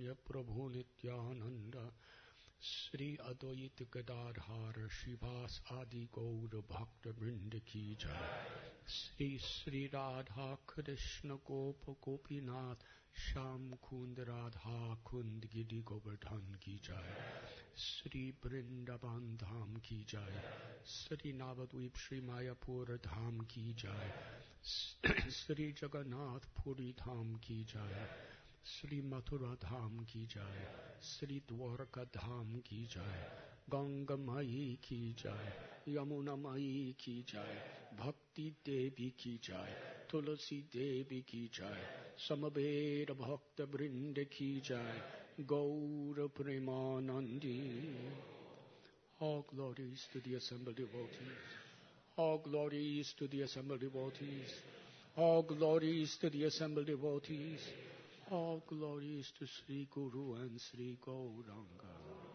Chaitanya Prabhu Nityananda Sri Advaita Gadadhara Shivas Adi Gaura Bhakta Vrinda Ki Jai Sri Sri Radha Krishna Gopa Gopinath Sham Kund Radha Kund Giri Govardhan Ki Jai Sri Vrindavan Dham Ki Jai Sri Navadvip Sri Mayapur Dham Ki Jai Sri Jagannath Puri Dham Ki Jai Sri Mathura Dham Ki Jai Sri Dwarka Dham Ki Jai Ganga Mai Ki Jai Yamuna Mai Ki Jai Bhakti Devi Ki Jai Tulasi Devi Ki Jai Samaveda Bhakta Vrinda Ki Jai Gaura Premanandi. All glories to the assembled devotees. All glories to the assembled devotees. All glories to the assembled devotees. All glories to Sri Guru and Sri Gauranga.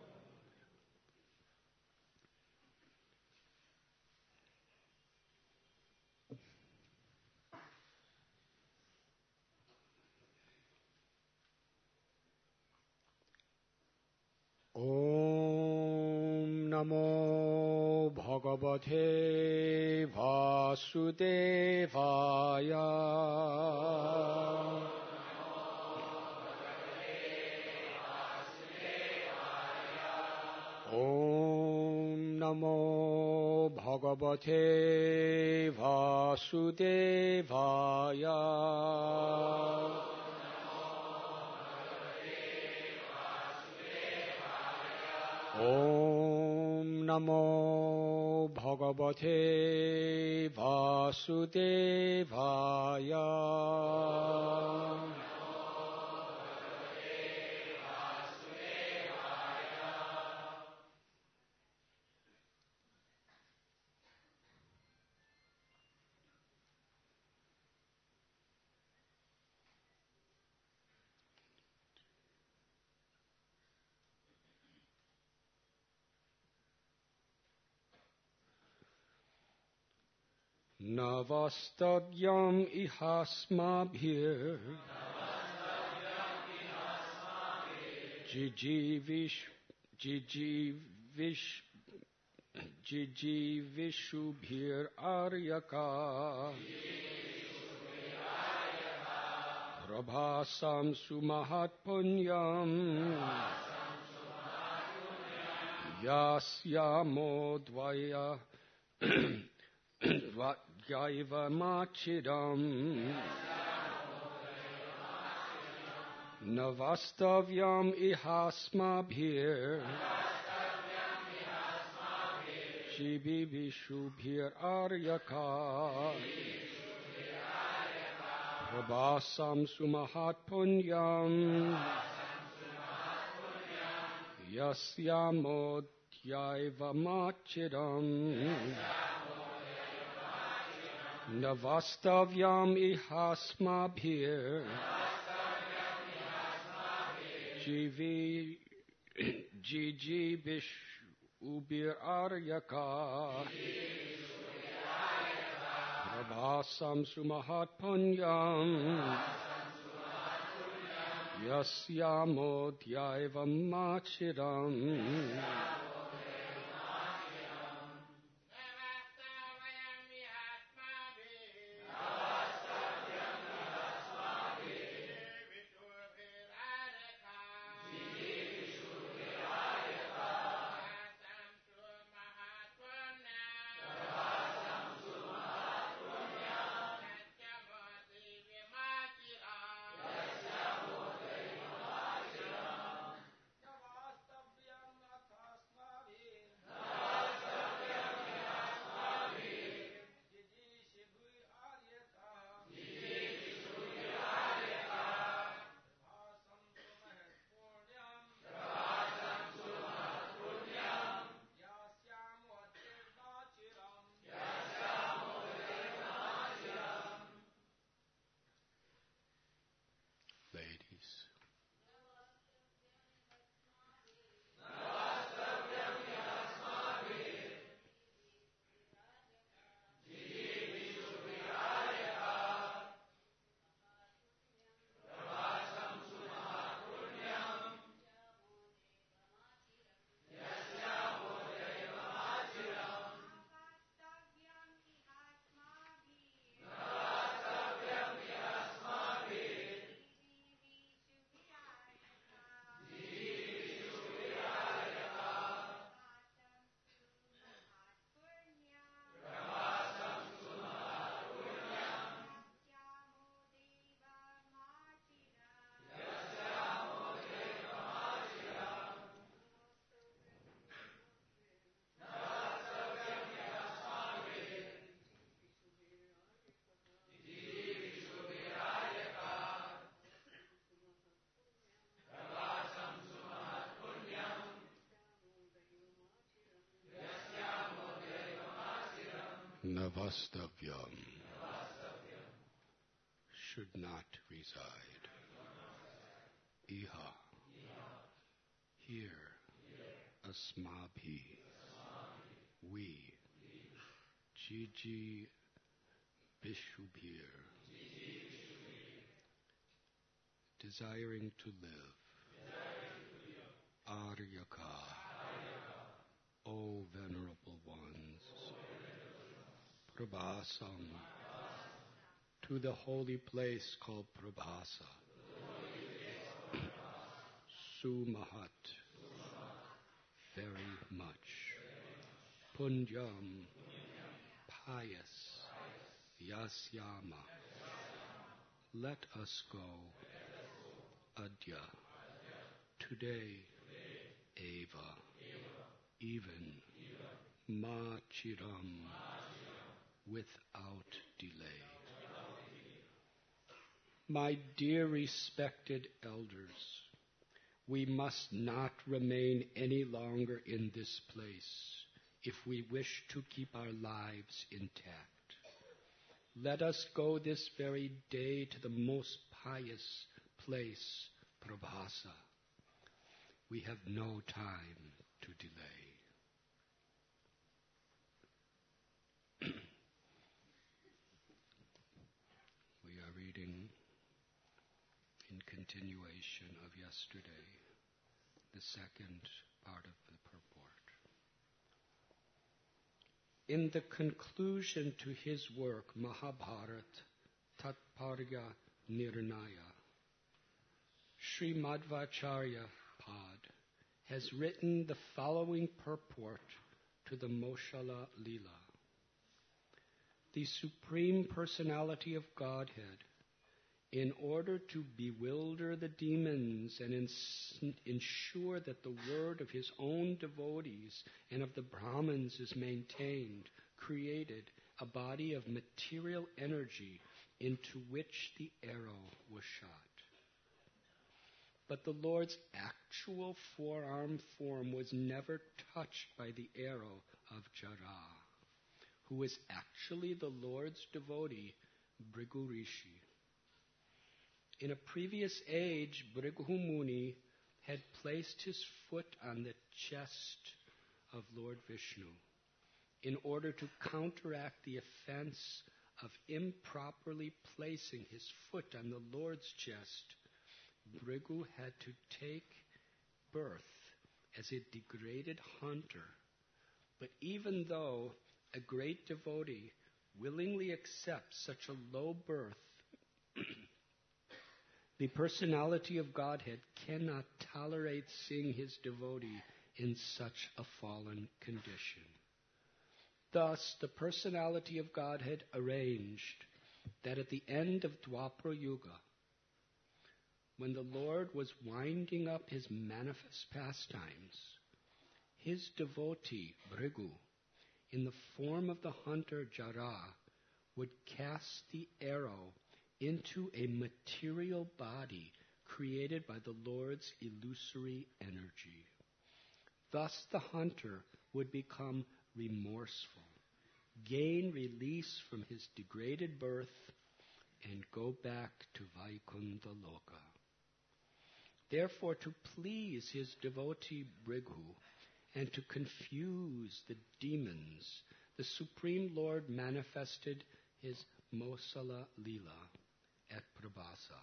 Om Namo Bhagavate Vasudevaya. Om Namo Bhagavate Vasudevaya. Om Namo Bhagavate Vasudevaya. Navastavyam ihasmabhir jijivishubhir aryaka prabhasam sumahatpunyam yasyamodvaya Dvayaiva Machidam Navastavyam ihasmabhir Jivivishubhir aryaka Prabhasam sumahatpunyam Yasyamodhyaiva Machidam Navastavyam ihasmabhir jijivishubhir aryaka prabhasam sumahatpunyam yasyamodhyaiva machidam. Navastavyam should not reside. Iha, here, asmabhi, we, Jiji Bishubhir, desiring to live, Aryaka, O venerable ones, Prabhasam, to the holy place called Prabhasa, Sumahat, very much, Punyam, pious, Yasyama, let us go, Adya, today, Eva, even, Ma Chiram, without delay. My dear respected elders, we must not remain any longer in this place if we wish to keep our lives intact. Let us go this very day to the most pious place, Prabhasa. We have no time to delay. We are reading in continuation of yesterday, the second part of the purport. In the conclusion to his work, Mahabharat Tatparya Nirnaya, Sri Madhvacharya Pad has written the following purport to the Moshala Lila. The Supreme Personality of Godhead, in order to bewilder the demons and ensure that the word of his own devotees and of the Brahmins is maintained, created a body of material energy into which the arrow was shot. But the Lord's actual forearm form was never touched by the arrow of Jara, who is actually the Lord's devotee, Bhrigu Rishi. In a previous age, Bhrigu Muni had placed his foot on the chest of Lord Vishnu in order to counteract the offense of improperly placing his foot on the Lord's chest. Bhrigu had to take birth as a degraded hunter. But even though a great devotee willingly accepts such a low birth, the personality of Godhead cannot tolerate seeing his devotee in such a fallen condition. Thus, the personality of Godhead arranged that at the end of Dwapara Yuga, when the Lord was winding up his manifest pastimes, his devotee, Bhrigu, in the form of the hunter Jara, would cast the arrow into a material body created by the Lord's illusory energy. Thus the hunter would become remorseful, gain release from his degraded birth, and go back to Vaikuntha Loka. Therefore, to please his devotee Bhrigu and to confuse the demons, the Supreme Lord manifested his Mosala Lila at Prabhasa.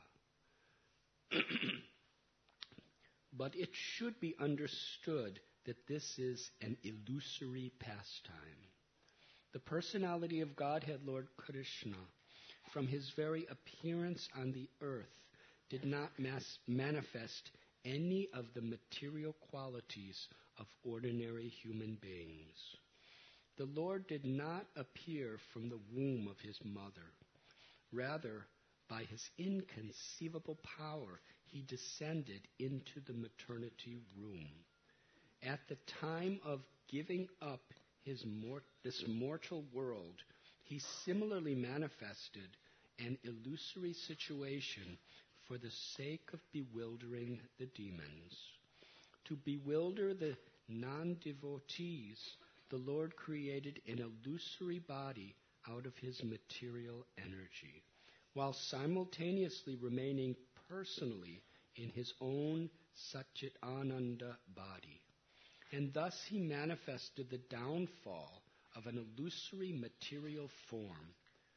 But it should be understood that this is an illusory pastime. The personality of Godhead, Lord Krishna, from his very appearance on the earth, did not manifest any of the material qualities of ordinary human beings. The Lord did not appear from the womb of his mother. Rather, by his inconceivable power, he descended into the maternity room. At the time of giving up this mortal world, he similarly manifested an illusory situation for the sake of bewildering the demons. To bewilder the non-devotees, the Lord created an illusory body out of his material energy, while simultaneously remaining personally in his own Satchitananda body. And thus he manifested the downfall of an illusory material form.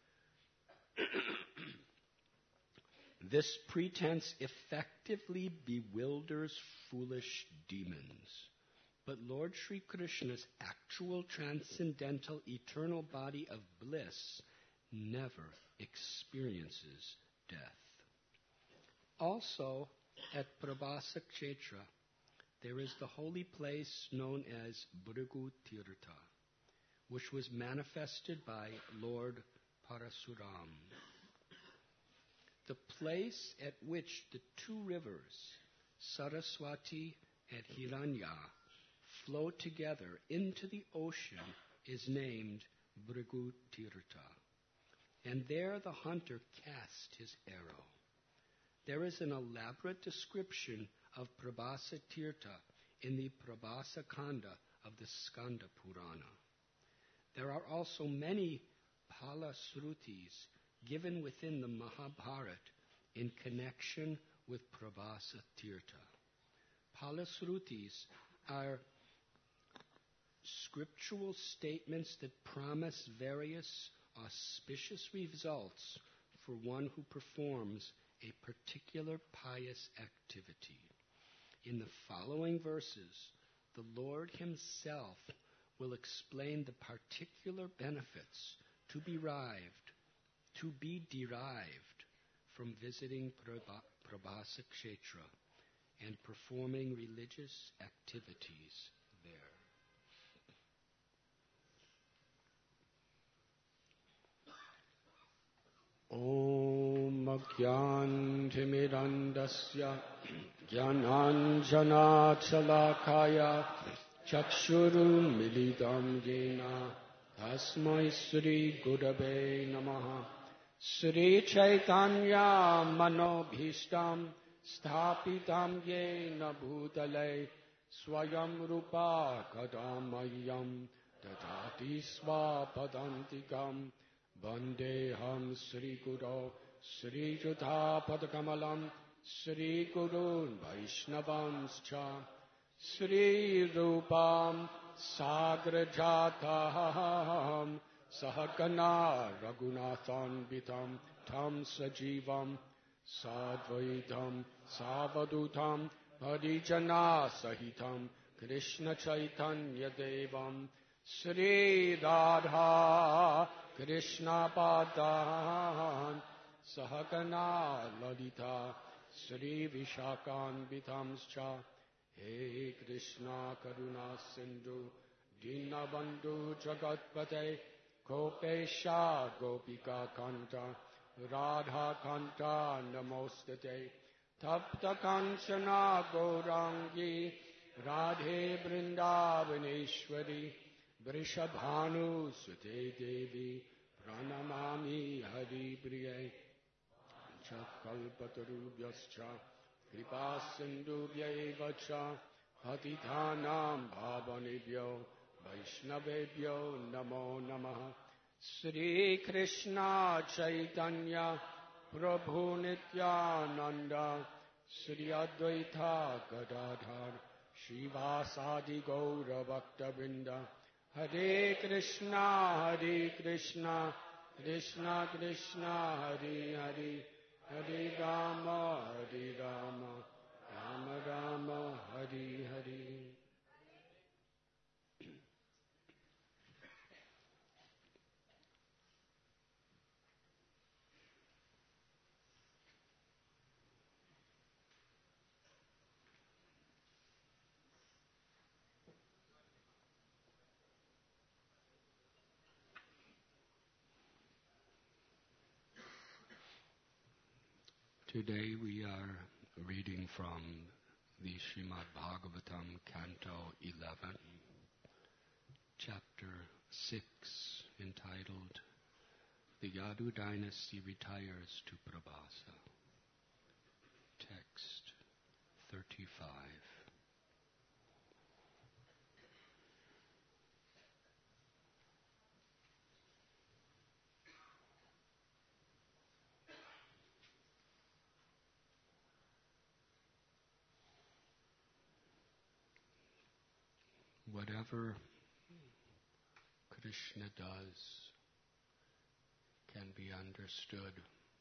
This pretense effectively bewilders foolish demons. But Lord Sri Krishna's actual transcendental eternal body of bliss never experiences death. Also, at Prabhasa Kshetra, there is the holy place known as Bhrigu Tirtha, which was manifested by Lord Parasuram. The place at which the two rivers, Saraswati and Hiranya, flow together into the ocean is named Bhrigu Tirtha. And there the hunter cast his arrow. There is an elaborate description of Prabhasa Tirtha in the Prabhasa Kanda of the Skanda Purana. There are also many Palasrutis given within the Mahabharata in connection with Prabhasa Tirtha. Palasrutis are scriptural statements that promise various auspicious results for one who performs a particular pious activity. In the following verses, the Lord himself will explain the particular benefits to be derived from visiting Prabhasa Kshetra and performing religious activities there. Om Agyantimirandasya Jnananjana Chalakaya Chakshurum Milidam Yena Tasmai Sri Gurave Namaha Sri Chaitanya Manobhishtam Sthapitam Yena Bhutale Swayam Rupa Kadamayam Dadati Svapadantikam Vandeham Sri Guru Sri Judha Padakamalam Sri Gurun Vaishnavanscha Sri Rupam Sagrajataham Sahakana Raghunathan Vitam Tam Sajivam Sadvaitam Savadutam Harijana Sahitam Krishna Chaitanya Devam Sri Radha Krishna Padan Sahakana Lalita Sri Vishakan Vitamscha He Krishna Karuna Sindhu Dinabandhu Jagatpate Kopesha Gopika Kanta Radha Kanta Namostate Tapta Kanchana Gaurangi Radhe Vrindavaneshwari Vrishabhanu Sute Devi Pranamami Hari Priye Chakalpatarubhyascha Kripa Sindhubhyaiva cha Patithanam Bhavanebhyo Vaishnavebhyo Namo Namaha Sri Krishna Chaitanya Prabhu Nityananda Sri Advaita Gadadhar Shivasadi Gaura Bhakta-vrinda Hare Krishna, Krishna Krishna, Hare Hare, Hare Rama, Rama Rama, Hare Hare. Today we are reading from the Srimad Bhagavatam, Canto 11, Chapter 6, entitled The Yadu Dynasty Retires to Prabhasa. Text 35. whatever Krishna does can be understood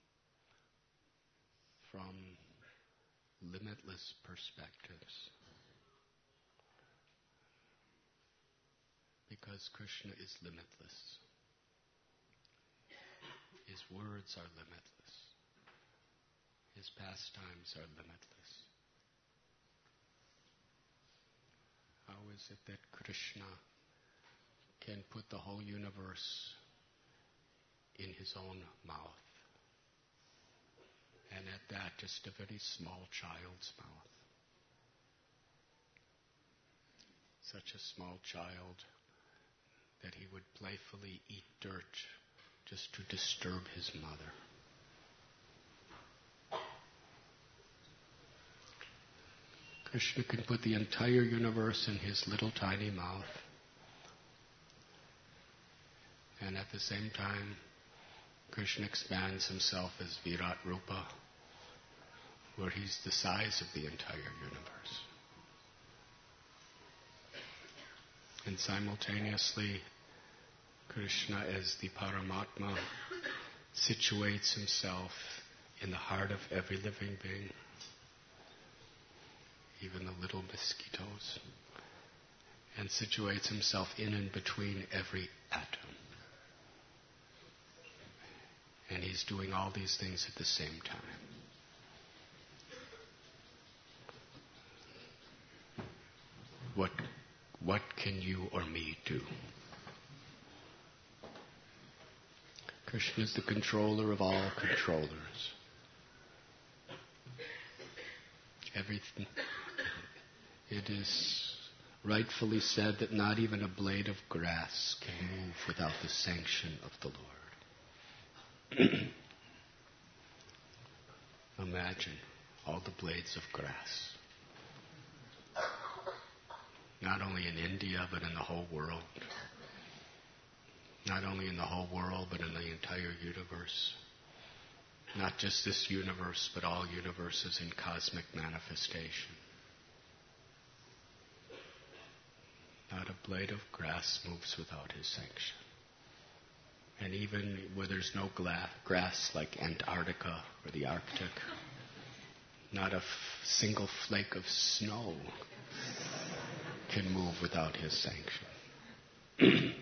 from limitless perspectives. Because Krishna is limitless. His words are limitless. His pastimes are limitless. How is it that Krishna can put the whole universe in his own mouth? And at that, just a very small child's mouth. Such a small child that he would playfully eat dirt just to disturb his mother. Krishna can put the entire universe in his little tiny mouth. And at the same time, Krishna expands himself as Virat Rupa, where he's the size of the entire universe. And simultaneously, Krishna as the Paramatma situates himself in the heart of every living being, even the little mosquitoes, and situates himself in and between every atom. And he's doing all these things at the same time. What can you or me do? Krishna is the controller of all controllers. Everything. It is rightfully said that not even a blade of grass can move without the sanction of the Lord. Imagine all the blades of grass. Not only in India, but in the whole world. Not only in the whole world, but in the entire universe. Not just this universe, but all universes in cosmic manifestation. Not a blade of grass moves without his sanction. And even where there's no grass like Antarctica or the Arctic, not a single flake of snow can move without his sanction.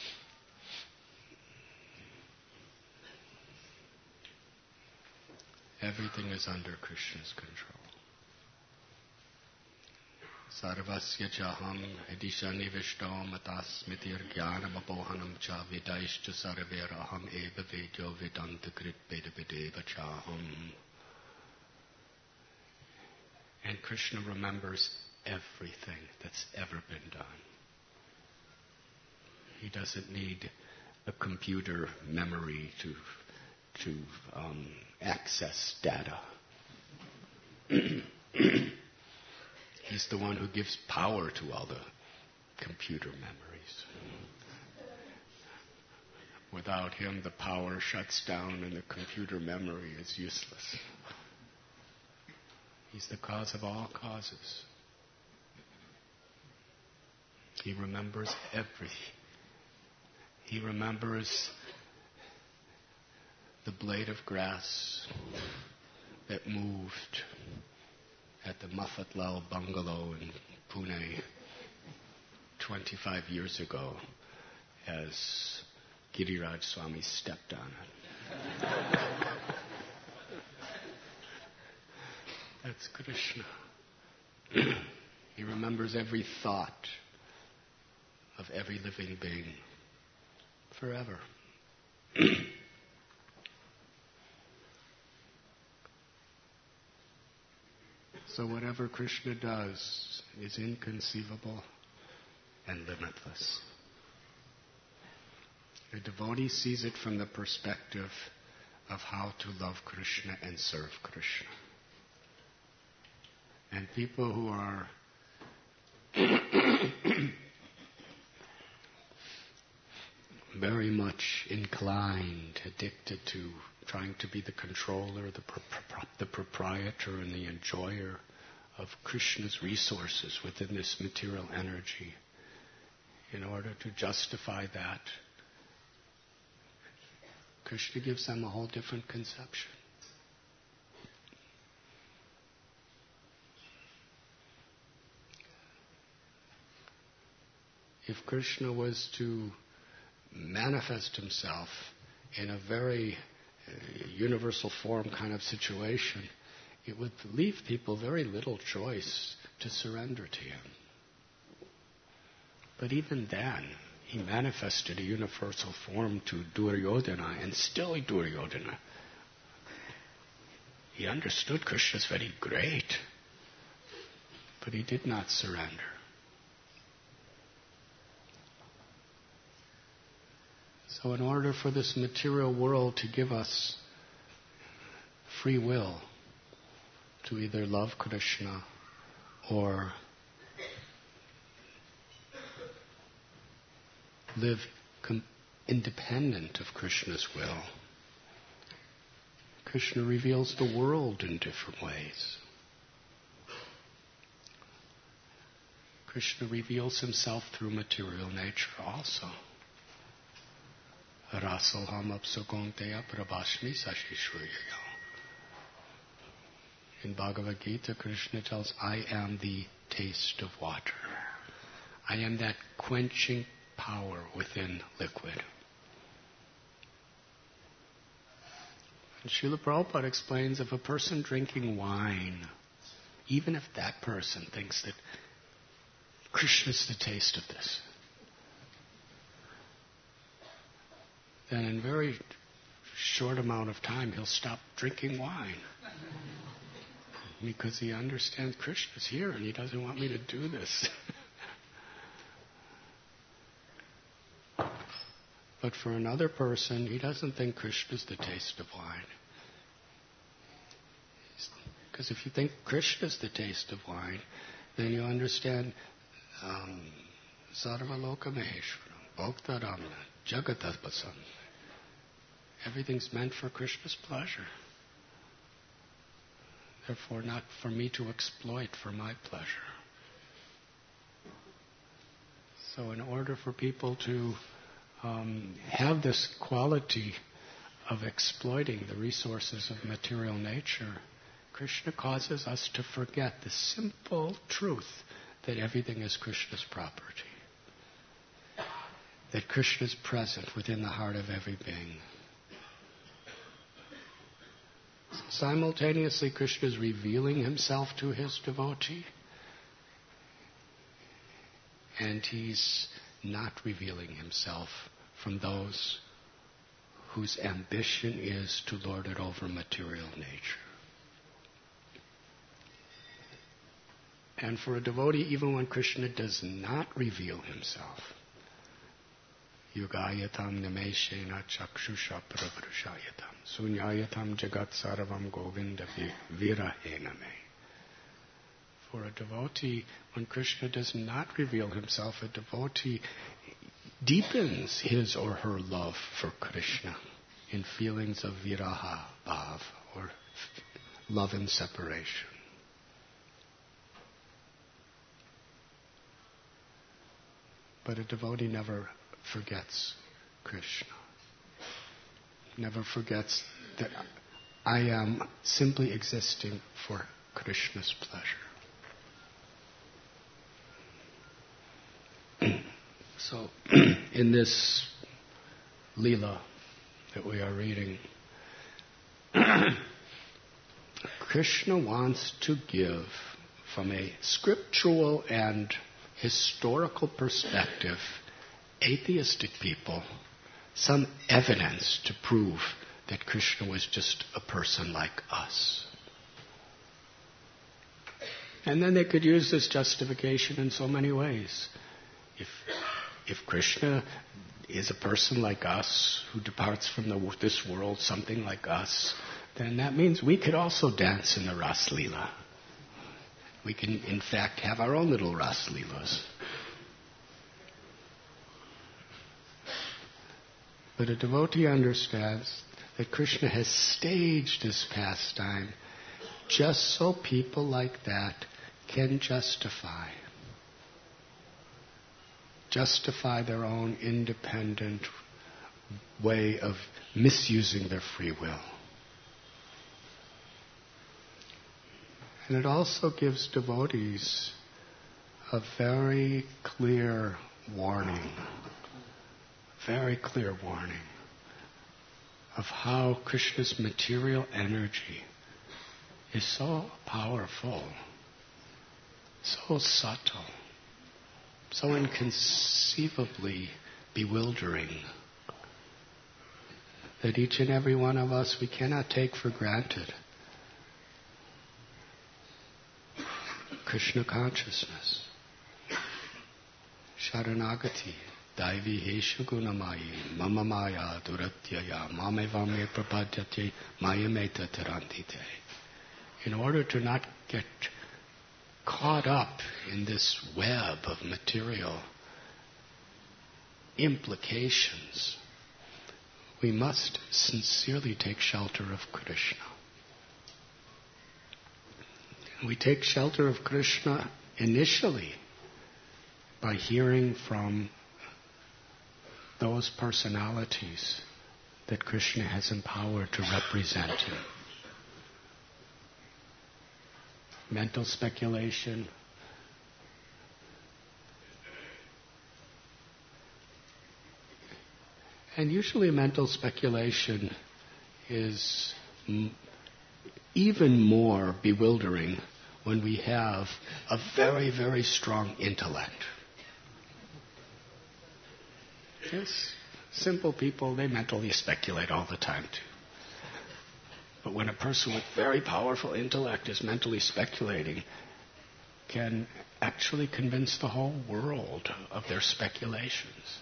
Everything is under Krishna's control. Sarvasya chaham edisha nivishto matasmitir jnanam apohanam cha vidaishcha sarveraham eva vedyo vedanta krit vedabedeva chaham. And Krishna remembers everything that's ever been done. He doesn't need a computer memory to access data. He's the one who gives power to all the computer memories. Without him, the power shuts down and the computer memory is useless. He's the cause of all causes. He remembers everything. He remembers the blade of grass that moved at the Mafatlal bungalow in Pune 25 years ago as Giriraj Swami stepped on it. That's Krishna. He remembers every thought of every living being forever. So whatever Krishna does is inconceivable and limitless. A devotee sees it from the perspective of how to love Krishna and serve Krishna. And people who are very much inclined, addicted to trying to be the controller, the proprietor, and the enjoyer of Krishna's resources within this material energy, in order to justify that. Krishna gives them a whole different conception. If Krishna was to manifest himself in a very universal form kind of situation, it would leave people very little choice to surrender to him. But even then, he manifested a universal form to Duryodhana, and still Duryodhana, he understood Krishna is very great, but he did not surrender. So in order for this material world to give us free will to either love Krishna or live independent of Krishna's will, Krishna reveals the world in different ways. Krishna reveals himself through material nature also. Rasoham apsukonteya prabhashmi sashishurya. In Bhagavad Gita, Krishna tells, I am the taste of water. I am that quenching power within liquid. And Srila Prabhupada explains, if a person drinking wine, even if that person thinks that Krishna's the taste of this, then in a very short amount of time he'll stop drinking wine. Because he understands Krishna's here and he doesn't want me to do this. But for another person, he doesn't think Krishna's the taste of wine. Because if you think Krishna's the taste of wine, then you understand Sarva Loka Maheshwaram, Bhokta Ramna, Jagatapasam. Everything's meant for Krishna's pleasure. Therefore, not for me to exploit for my pleasure. So in order for people to have this quality of exploiting the resources of material nature, Krishna causes us to forget the simple truth that everything is Krishna's property. That Krishna is present within the heart of every being. Simultaneously, Krishna is revealing himself to his devotee, and he's not revealing himself from those whose ambition is to lord it over material nature. And for a devotee, even when Krishna does not reveal himself, Yugayatam nameshena chakshusha pravrushayatam sunyayatam jagat sarvam govinda virahena me. For a devotee, when Krishna does not reveal himself, a devotee deepens his or her love for Krishna in feelings of viraha bhav, or love and separation. But a devotee never forgets Krishna. Never forgets that I am simply existing for Krishna's pleasure. So, in this Leela that we are reading, Krishna wants to give, from a scriptural and historical perspective, atheistic people some evidence to prove that Krishna was just a person like us. And then they could use this justification in so many ways. If Krishna is a person like us, who departs from this world, something like us, then that means we could also dance in the Ras Leela. We can, in fact, have our own little Ras Leelas. But a devotee understands that Krishna has staged this pastime just so people like that can justify justify their own independent way of misusing their free will. And it also gives devotees a very clear warning of how Krishna's material energy is so powerful, so subtle, so inconceivably bewildering, that each and every one of us we cannot take for granted Krishna consciousness. Sharanagati, Daivi Hesha Gunamayi, Mama Maya Duratyaya, Mamevame Prapadyate, Mayameta Tarantite. In order to not get caught up in this web of material implications, we must sincerely take shelter of Krishna. We take shelter of Krishna initially by hearing from those personalities that Krishna has empowered to represent him. Mental speculation, and usually mental speculation is even more bewildering when we have a very, very strong intellect. Yes, simple people, they mentally speculate all the time too. But when a person with very powerful intellect is mentally speculating, can actually convince the whole world of their speculations.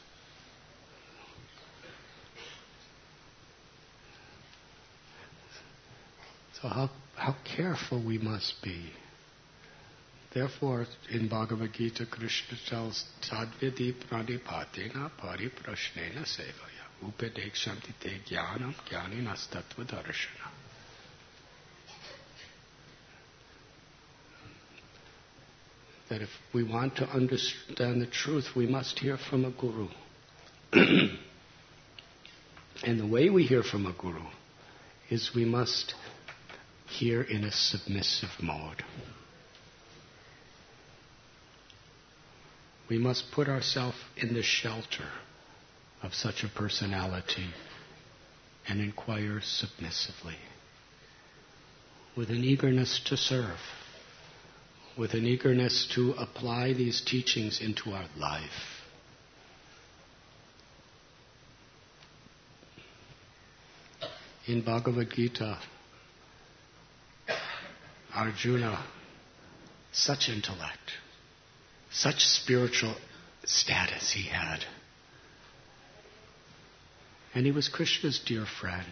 So how careful we must be. Therefore, in Bhagavad Gita, Krishna tells, Sadvidi pranipatena pariprashnena sevaya upadekshanti te jnanam jnaninas tattva darshana. That if we want to understand the truth, we must hear from a guru. And the way we hear from a guru is we must hear in a submissive mode. We must put ourselves in the shelter of such a personality and inquire submissively, with an eagerness to serve, with an eagerness to apply these teachings into our life. In Bhagavad Gita, Arjuna, such intellect, such spiritual status he had. And he was Krishna's dear friend.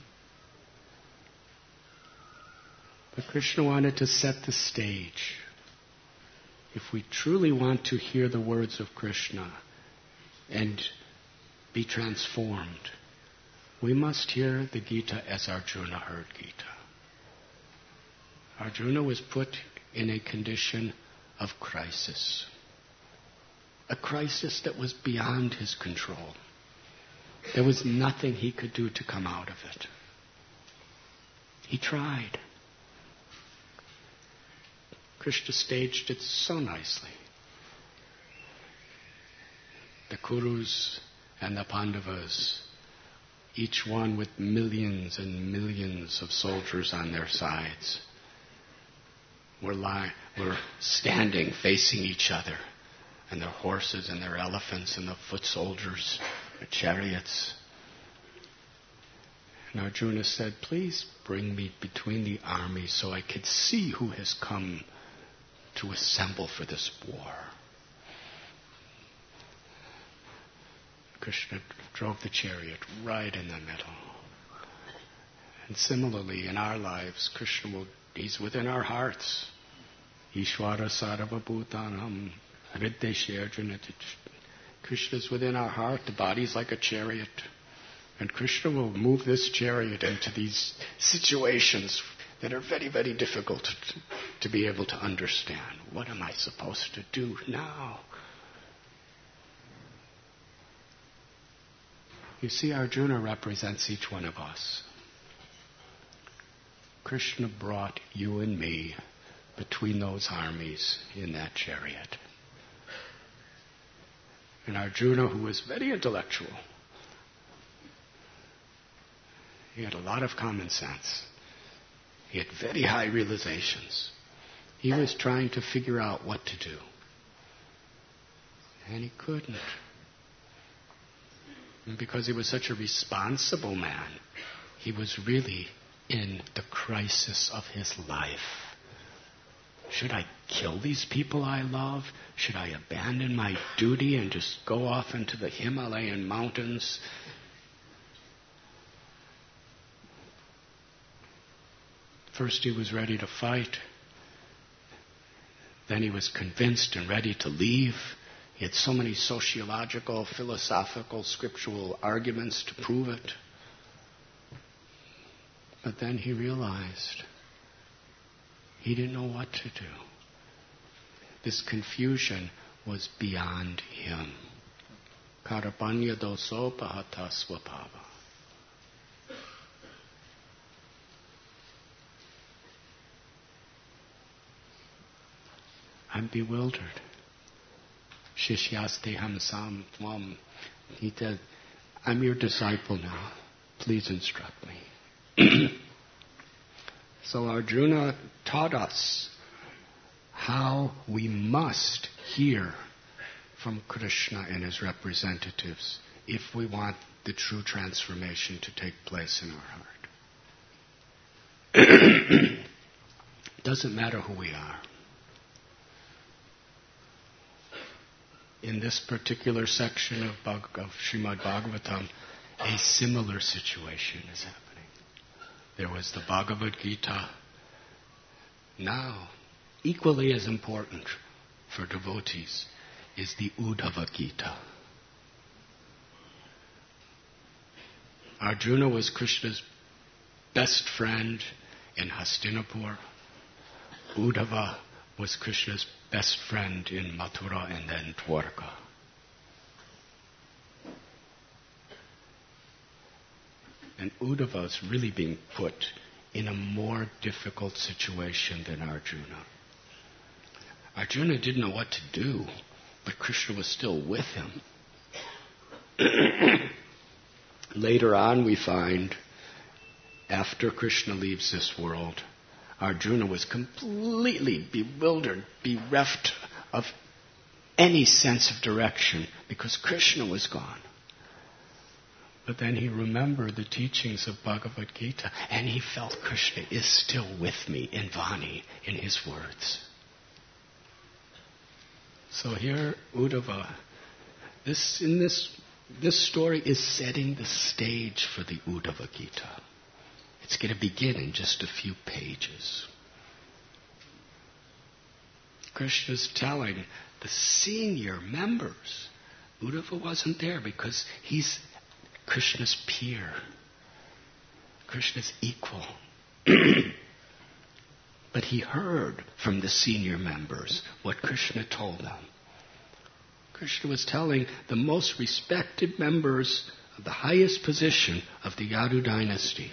But Krishna wanted to set the stage. If we truly want to hear the words of Krishna and be transformed, we must hear the Gita as Arjuna heard Gita. Arjuna was put in a condition of crisis. A crisis that was beyond his control. There was nothing he could do to come out of it. He tried. Krishna staged it so nicely. The Kurus and the Pandavas, each one with millions and millions of soldiers on their sides, were standing facing each other, and their horses and their elephants and the foot soldiers, their chariots. And Arjuna said, please bring me between the armies so I could see who has come to assemble for this war. Krishna drove the chariot right in the middle. And similarly, in our lives, Krishna He's within our hearts. Ishvara Sarva Bhutanam Hrideshe Arjuna. Krishna's within our heart. The body's like a chariot. And Krishna will move this chariot into these situations that are very, very difficult to be able to understand. What am I supposed to do now? You see, Arjuna represents each one of us. Krishna brought you and me between those armies in that chariot. And Arjuna, who was very intellectual, he had a lot of common sense. He had very high realizations. He was trying to figure out what to do. And he couldn't. And because he was such a responsible man, he was really in the crisis of his life. Should I kill these people I love? Should I abandon my duty and just go off into the Himalayan mountains? First he was ready to fight. Then he was convinced and ready to leave. He had so many sociological, philosophical, scriptural arguments to prove it. But then he realized he didn't know what to do. This confusion was beyond him. Karapanya doso pahata swabhava. I'm bewildered. Shishyaste hamsam tvam. He said, I'm your disciple now. Please instruct me. So Arjuna taught us how we must hear from Krishna and his representatives if we want the true transformation to take place in our heart. Doesn't matter who we are. In this particular section of Srimad Bhagavatam, a similar situation is happening. There was the Bhagavad Gita. Now, equally as important for devotees is the Uddhava Gita. Arjuna was Krishna's best friend in Hastinapur. Uddhava was Krishna's best friend in Mathura and then Dwarka. And Uddhava is really being put in a more difficult situation than Arjuna. Arjuna didn't know what to do, but Krishna was still with him. Later on we find, after Krishna leaves this world, Arjuna was completely bewildered, bereft of any sense of direction because Krishna was gone. But then he remembered the teachings of Bhagavad Gita and he felt Krishna is still with me in Vani, in his words. So here, Uddhava, this story is setting the stage for the Uddhava Gita. It's going to begin in just a few pages. Krishna's telling the senior members. Uddhava wasn't there because he's Krishna's peer. Krishna's equal. But he heard from the senior members what Krishna told them. Krishna was telling the most respected members of the highest position of the Yadu dynasty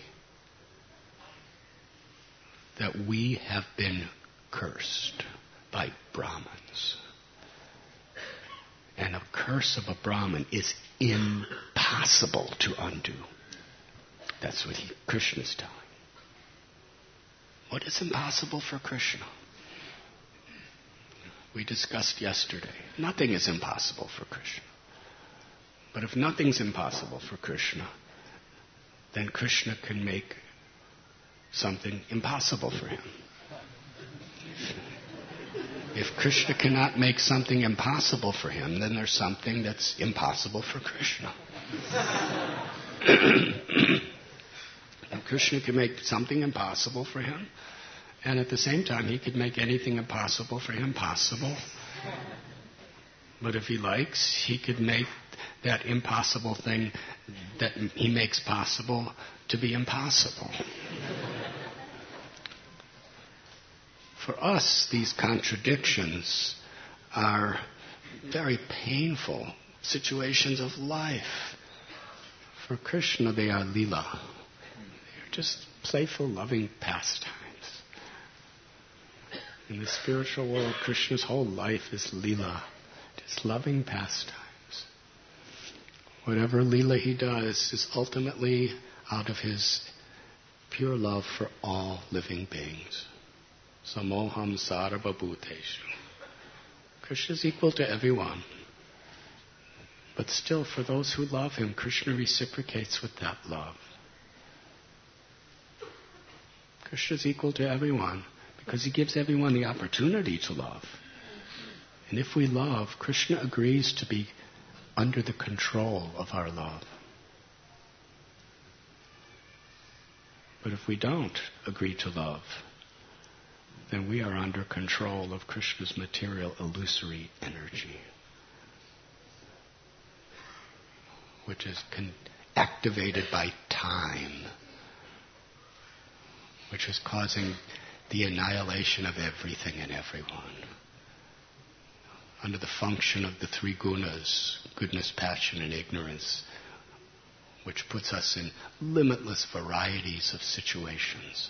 that we have been cursed by Brahmins. And a curse of a Brahmin is impossible to undo. That's what Krishna is telling. What is impossible for Krishna? We discussed yesterday. Nothing is impossible for Krishna. But if nothing's impossible for Krishna, then Krishna can make something impossible for him. If Krishna cannot make something impossible for him, then there's something that's impossible for Krishna. And Krishna can make something impossible for him, and at the same time he could make anything impossible for him possible. But if he likes, he could make that impossible thing that he makes possible to be impossible. For us, these contradictions are very painful situations of life. For Krishna, they are lila. They're just playful, loving pastimes. In the spiritual world, Krishna's whole life is lila, just loving pastimes. Whatever lila he does is ultimately out of his pure love for all living beings. Samoham sarva bhuteshu. Krishna is equal to everyone. But still, for those who love him, Krishna reciprocates with that love. Krishna is equal to everyone because he gives everyone the opportunity to love. And if we love, Krishna agrees to be under the control of our love. But if we don't agree to love, then we are under control of Krishna's material illusory energy, which is activated by time, which is causing the annihilation of everything and everyone. Under the function of the three gunas, goodness, passion, and ignorance, which puts us in limitless varieties of situations.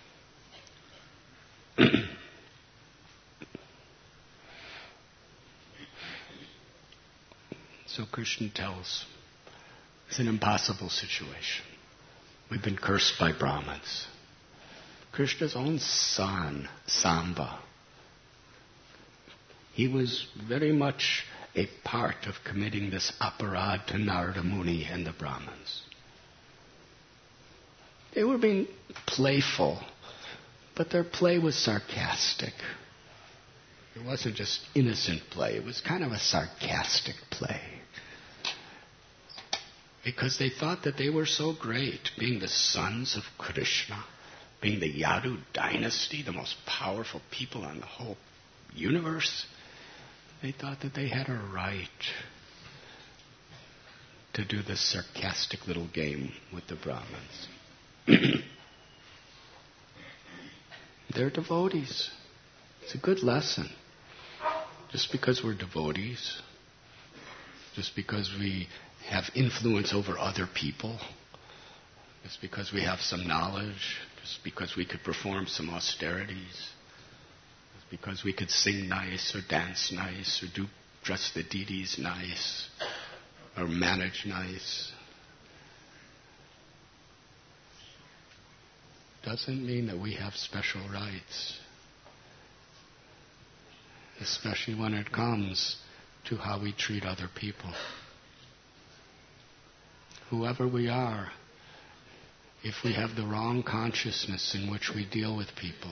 So Krishna tells, it's an impossible situation. We've been cursed by Brahmins. Krishna's own son, Samba, he was very much a part of committing this aparad to Narada Muni and the Brahmins. They were being playful, but their play was sarcastic. It wasn't just innocent play, it was kind of a sarcastic play. Because they thought that they were so great, being the sons of Krishna, being the Yadu dynasty, the most powerful people on the whole universe. They thought that they had a right to do this sarcastic little game with the Brahmins. They're devotees. It's a good lesson. Just because we're devotees, just because we have influence over other people, just because we have some knowledge, just because we could perform some austerities, just because we could sing nice or dance nice or do dress the deities nice or manage nice, doesn't mean that we have special rights. Especially when it comes to how we treat other people. Whoever we are, if we have the wrong consciousness in which we deal with people,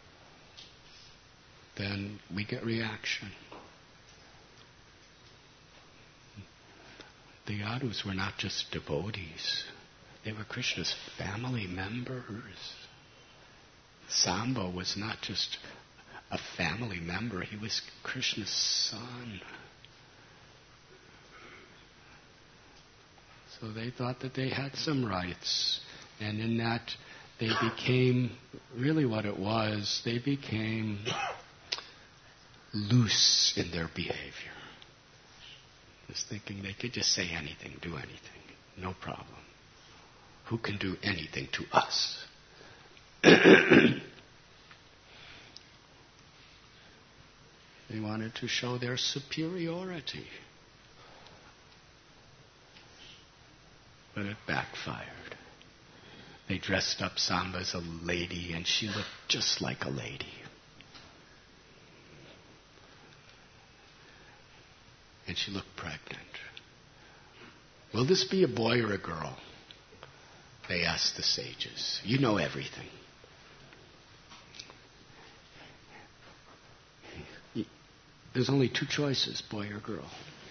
then we get reaction. The Yadus were not just devotees. They were Krishna's family members. Samba was not just a family member. He was Krishna's son. So they thought that they had some rights. And in that, they became, really what it was, they became loose in their behavior. Just thinking they could just say anything, do anything. No problem. Who can do anything to us? They wanted to show their superiority. But it backfired. They dressed up Samba as a lady, and she looked just like a lady. And she looked pregnant. Will this be a boy or a girl? They asked the sages. You know everything. There's only two choices, boy or girl.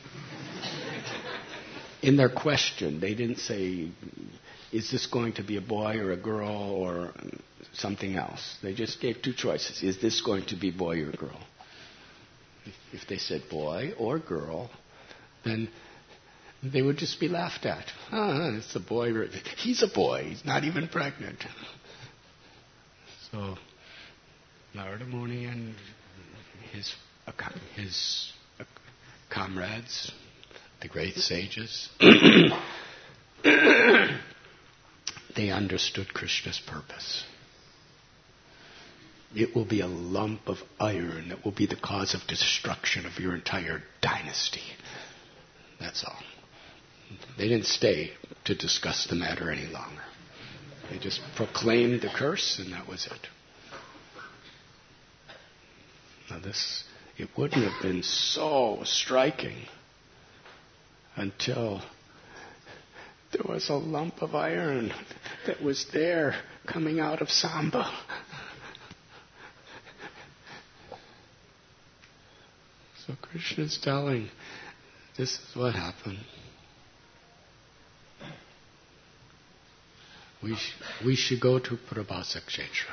In their question, they didn't say, is this going to be a boy or a girl or something else? They just gave two choices. Is this going to be boy or girl? If they said boy or girl, then they would just be laughed at. It's a boy. He's a boy. He's not even pregnant. So Narada Muni and his comrades, the great sages, they understood Krishna's purpose. It will be a lump of iron that will be the cause of destruction of your entire dynasty. That's all. They didn't stay to discuss the matter any longer. They just proclaimed the curse, and that was it. Now it wouldn't have been so striking until there was a lump of iron that was there coming out of Samba. So Krishna's telling, this is what happened. We should go to Prabhasa Kshetra.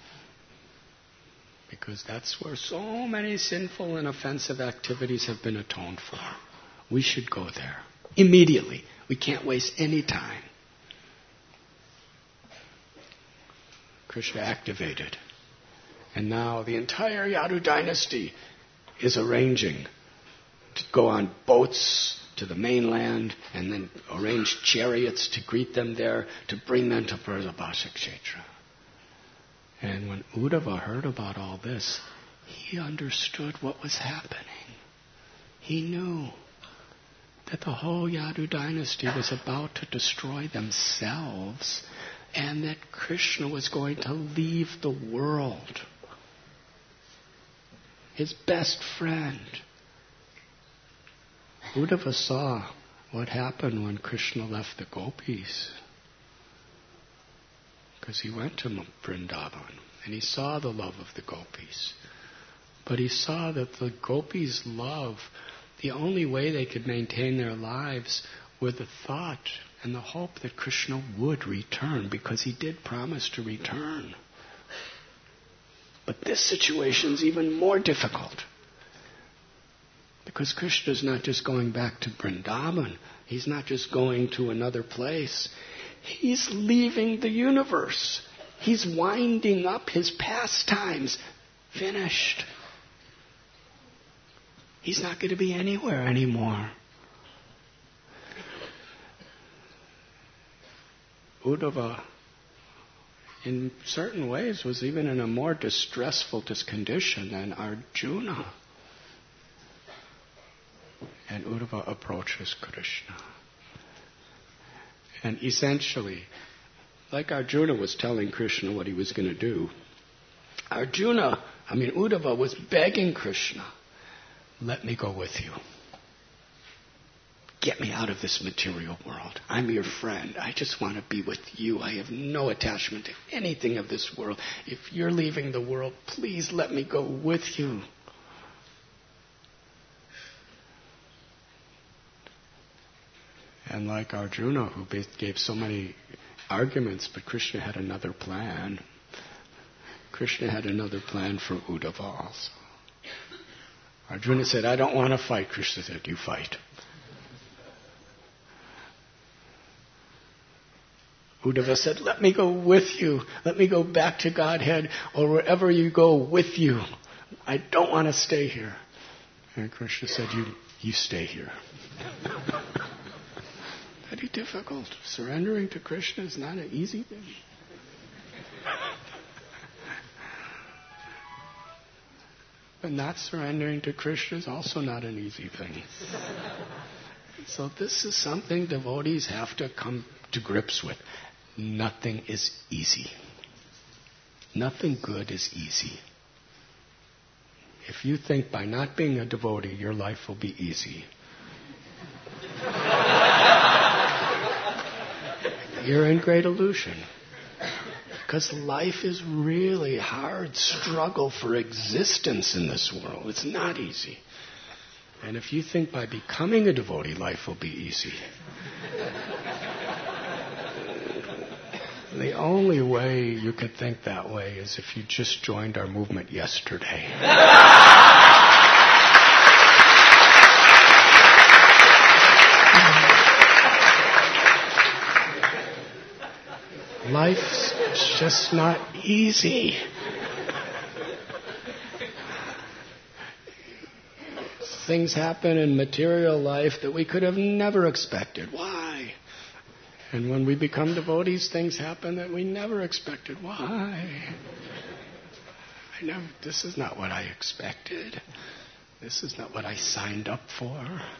Because that's where so many sinful and offensive activities have been atoned for. We should go there. Immediately. We can't waste any time. Krishna activated. And now the entire Yadu dynasty is arranging to go on boats to the mainland and then arrange chariots to greet them there, to bring them to Prabhasa Kshetra. And when Uddhava heard about all this, he understood what was happening. He knew that the whole Yadu dynasty was about to destroy themselves and that Krishna was going to leave the world. His best friend. Uddhava saw what happened when Krishna left the gopis. Because he went to Vrindavan and he saw the love of the gopis. But he saw that the gopis' love, the only way they could maintain their lives were the thought and the hope that Krishna would return, because he did promise to return. But this situation is even more difficult. Because Krishna is not just going back to Vrindavan. He's not just going to another place. He's leaving the universe. He's winding up his pastimes. Finished. He's not going to be anywhere anymore. Uddhava, in certain ways, was even in a more distressful condition than Arjuna. And Uddhava approaches Krishna. And essentially, like Arjuna was telling Krishna what he was going to do, Uddhava was begging Krishna, let me go with you. Get me out of this material world. I'm your friend. I just want to be with you. I have no attachment to anything of this world. If you're leaving the world, please let me go with you. And like Arjuna, who gave so many arguments, but Krishna had another plan. Krishna had another plan for Uddhava also. Arjuna said, I don't want to fight. Krishna said, you fight. Uddhava said, let me go with you. Let me go back to Godhead, or wherever you go with you. I don't want to stay here. And Krishna said, you stay here. Very difficult. Surrendering to Krishna is not an easy thing. But not surrendering to Krishna is also not an easy thing. So this is something devotees have to come to grips with. Nothing is easy. Nothing good is easy. If you think by not being a devotee your life will be easy, you're in great illusion. Because life is really hard struggle for existence in this world. It's not easy. And if you think by becoming a devotee life will be easy, the only way you could think that way is if you just joined our movement yesterday. Life's just not easy. Things happen in material life that we could have never expected. Why? And when we become devotees, things happen that we never expected. Why? This is not what I expected. This is not what I signed up for.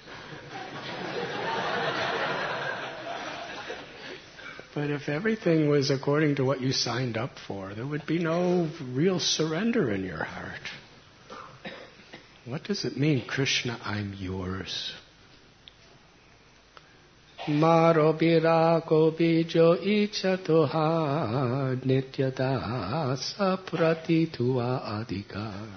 But if everything was according to what you signed up for, there would be no real surrender in your heart. What does it mean, Krishna, I'm yours? Maro birako bijo ichatoha nityadasa pratitua adhikar.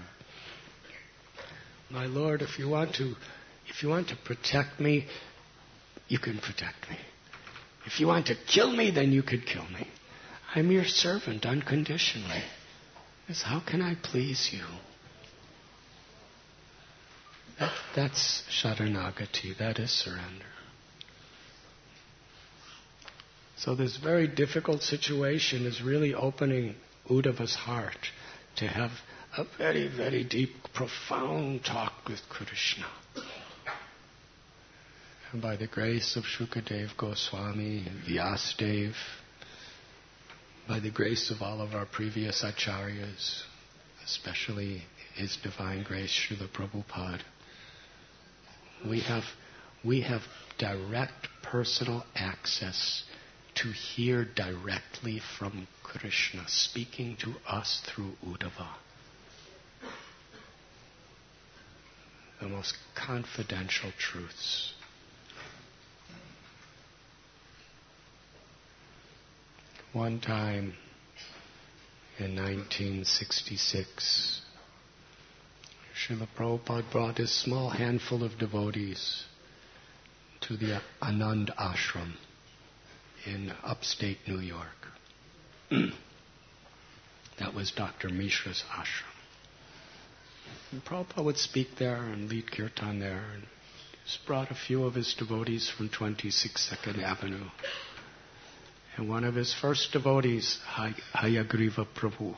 My Lord, if you want to protect me, you can protect me. If you want to kill me, then you could kill me. I'm your servant unconditionally. Yes, how can I please you? That's Sharanagati. That is surrender. So this very difficult situation is really opening Uddhava's heart to have a very, very deep, profound talk with Krishna. And by the grace of Shukadev Goswami, Vyasadev, by the grace of all of our previous acharyas, especially His Divine Grace Srila Prabhupada, we have direct personal access to hear directly from Krishna, speaking to us through Uddhava. The most confidential truths. One time in 1966, Srila Prabhupada brought a small handful of devotees to the Anand Ashram in upstate New York. That was Dr. Mishra's ashram. And Prabhupada would speak there and lead kirtan there, and just brought a few of his devotees from 26 2nd Avenue. And one of his first devotees, Hayagriva Prabhu,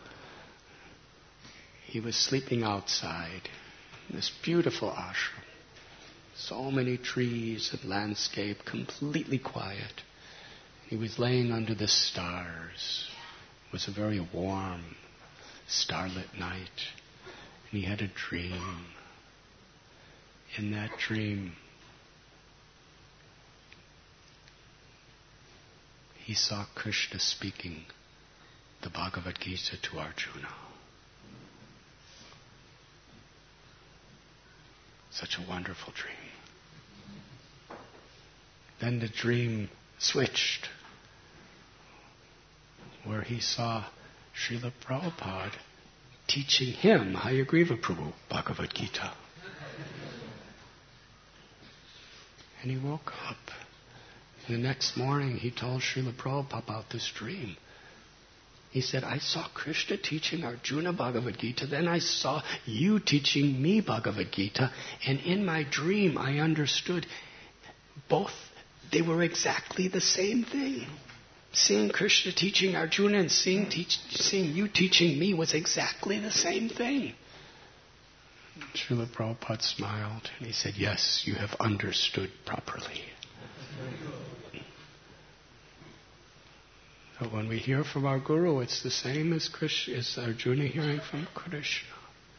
he was sleeping outside in this beautiful ashram. So many trees and landscape, completely quiet. He was laying under the stars. It was a very warm, starlit night. And he had a dream. In that dream, he saw Krishna speaking the Bhagavad Gita to Arjuna. Such a wonderful dream. Then the dream switched, where he saw Srila Prabhupada teaching him, Hayagriva Prabhu, Bhagavad Gita. And he woke up. And the next morning he told Srila Prabhupada about this dream. He said, I saw Krishna teaching Arjuna Bhagavad Gita, then I saw you teaching me Bhagavad Gita, and in my dream I understood both. They were exactly the same thing. Seeing Krishna teaching Arjuna and seeing you teaching me was exactly the same thing. Srila Prabhupada smiled and he said, yes, you have understood properly. So when we hear from our Guru, it's the same as Arjuna hearing from Krishna.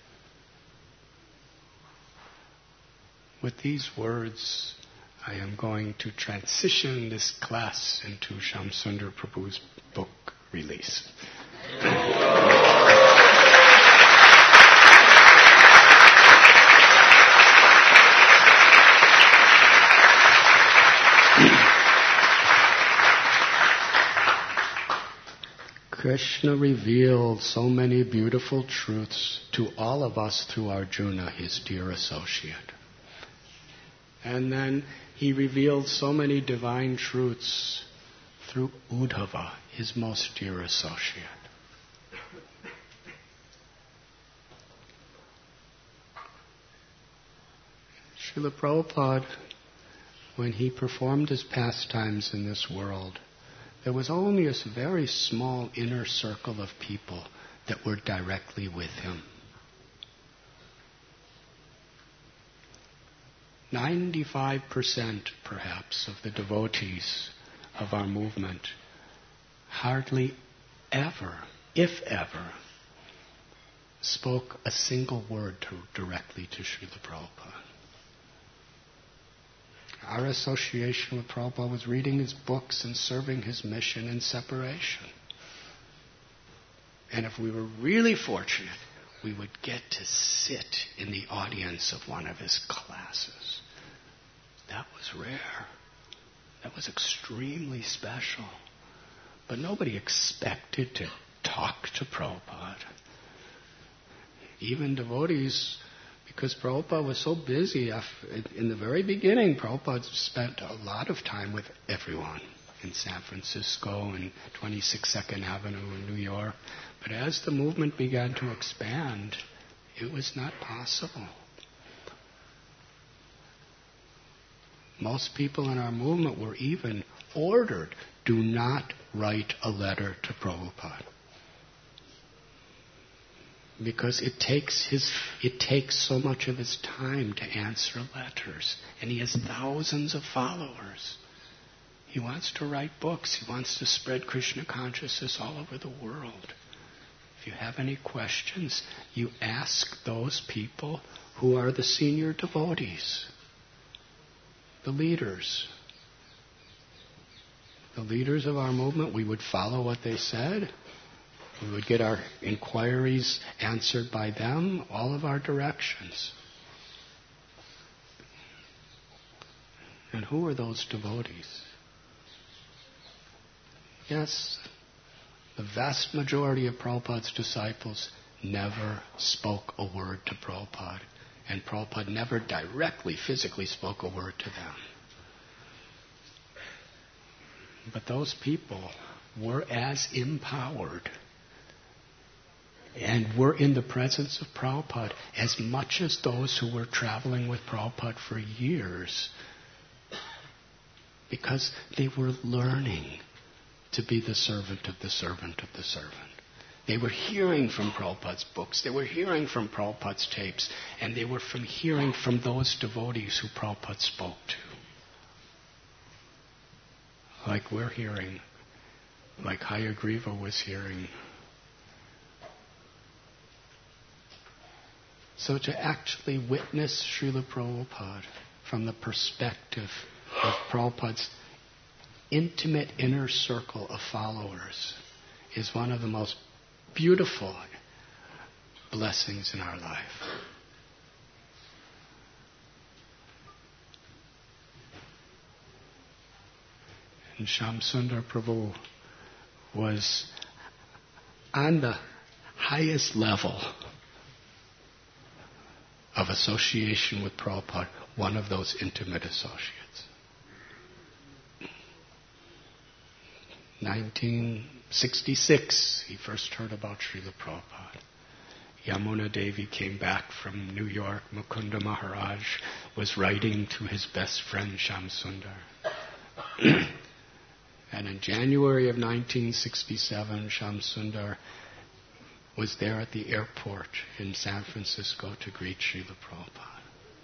With these words, I am going to transition this class into Shyamsundar Prabhu's book release. Krishna revealed so many beautiful truths to all of us through Arjuna, his dear associate. And then he revealed so many divine truths through Uddhava, his most dear associate. Srila Prabhupada, when he performed his pastimes in this world, there was only a very small inner circle of people that were directly with him. 95% perhaps of the devotees of our movement hardly ever, if ever, spoke a single word directly to Srila Prabhupada. Our association with Prabhupada was reading his books and serving his mission in separation. And if we were really fortunate, we would get to sit in the audience of one of his classes. That was rare. That was extremely special. But nobody expected to talk to Prabhupada. Even devotees, because Prabhupada was so busy, in the very beginning, Prabhupada spent a lot of time with everyone in San Francisco and 26 Second Avenue in New York. But as the movement began to expand, it was not possible. Most people in our movement were even ordered, do not write a letter to Prabhupada. Because it takes so much of his time to answer letters. And he has thousands of followers. He wants to write books. He wants to spread Krishna consciousness all over the world. If you have any questions, you ask those people who are the senior devotees, the leaders. The leaders of our movement, we would follow what they said. We would get our inquiries answered by them, all of our directions. And who are those devotees? Yes, the vast majority of Prabhupada's disciples never spoke a word to Prabhupada, and Prabhupada never directly, physically spoke a word to them. But those people were as empowered and were in the presence of Prabhupada as much as those who were traveling with Prabhupada for years, because they were learning to be the servant of the servant of the servant. They were hearing from Prabhupada's books, they were hearing from Prabhupada's tapes, and they were hearing from those devotees who Prabhupada spoke to. Like we're hearing, like Hayagriva was hearing. So to actually witness Srila Prabhupada from the perspective of Prabhupada's intimate inner circle of followers is one of the most beautiful blessings in our life. And Shamsundar Prabhu was on the highest level of association with Prabhupada, one of those intimate associates. 1966, he first heard about Srila Prabhupada. Yamuna Devi came back from New York. Mukunda Maharaj was writing to his best friend Shamsundar. And in January of 1967, Shamsundar was there at the airport in San Francisco to greet Srila Prabhupada.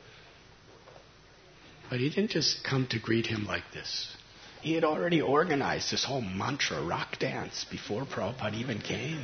But he didn't just come to greet him like this. He had already organized this whole mantra rock dance before Prabhupada even came.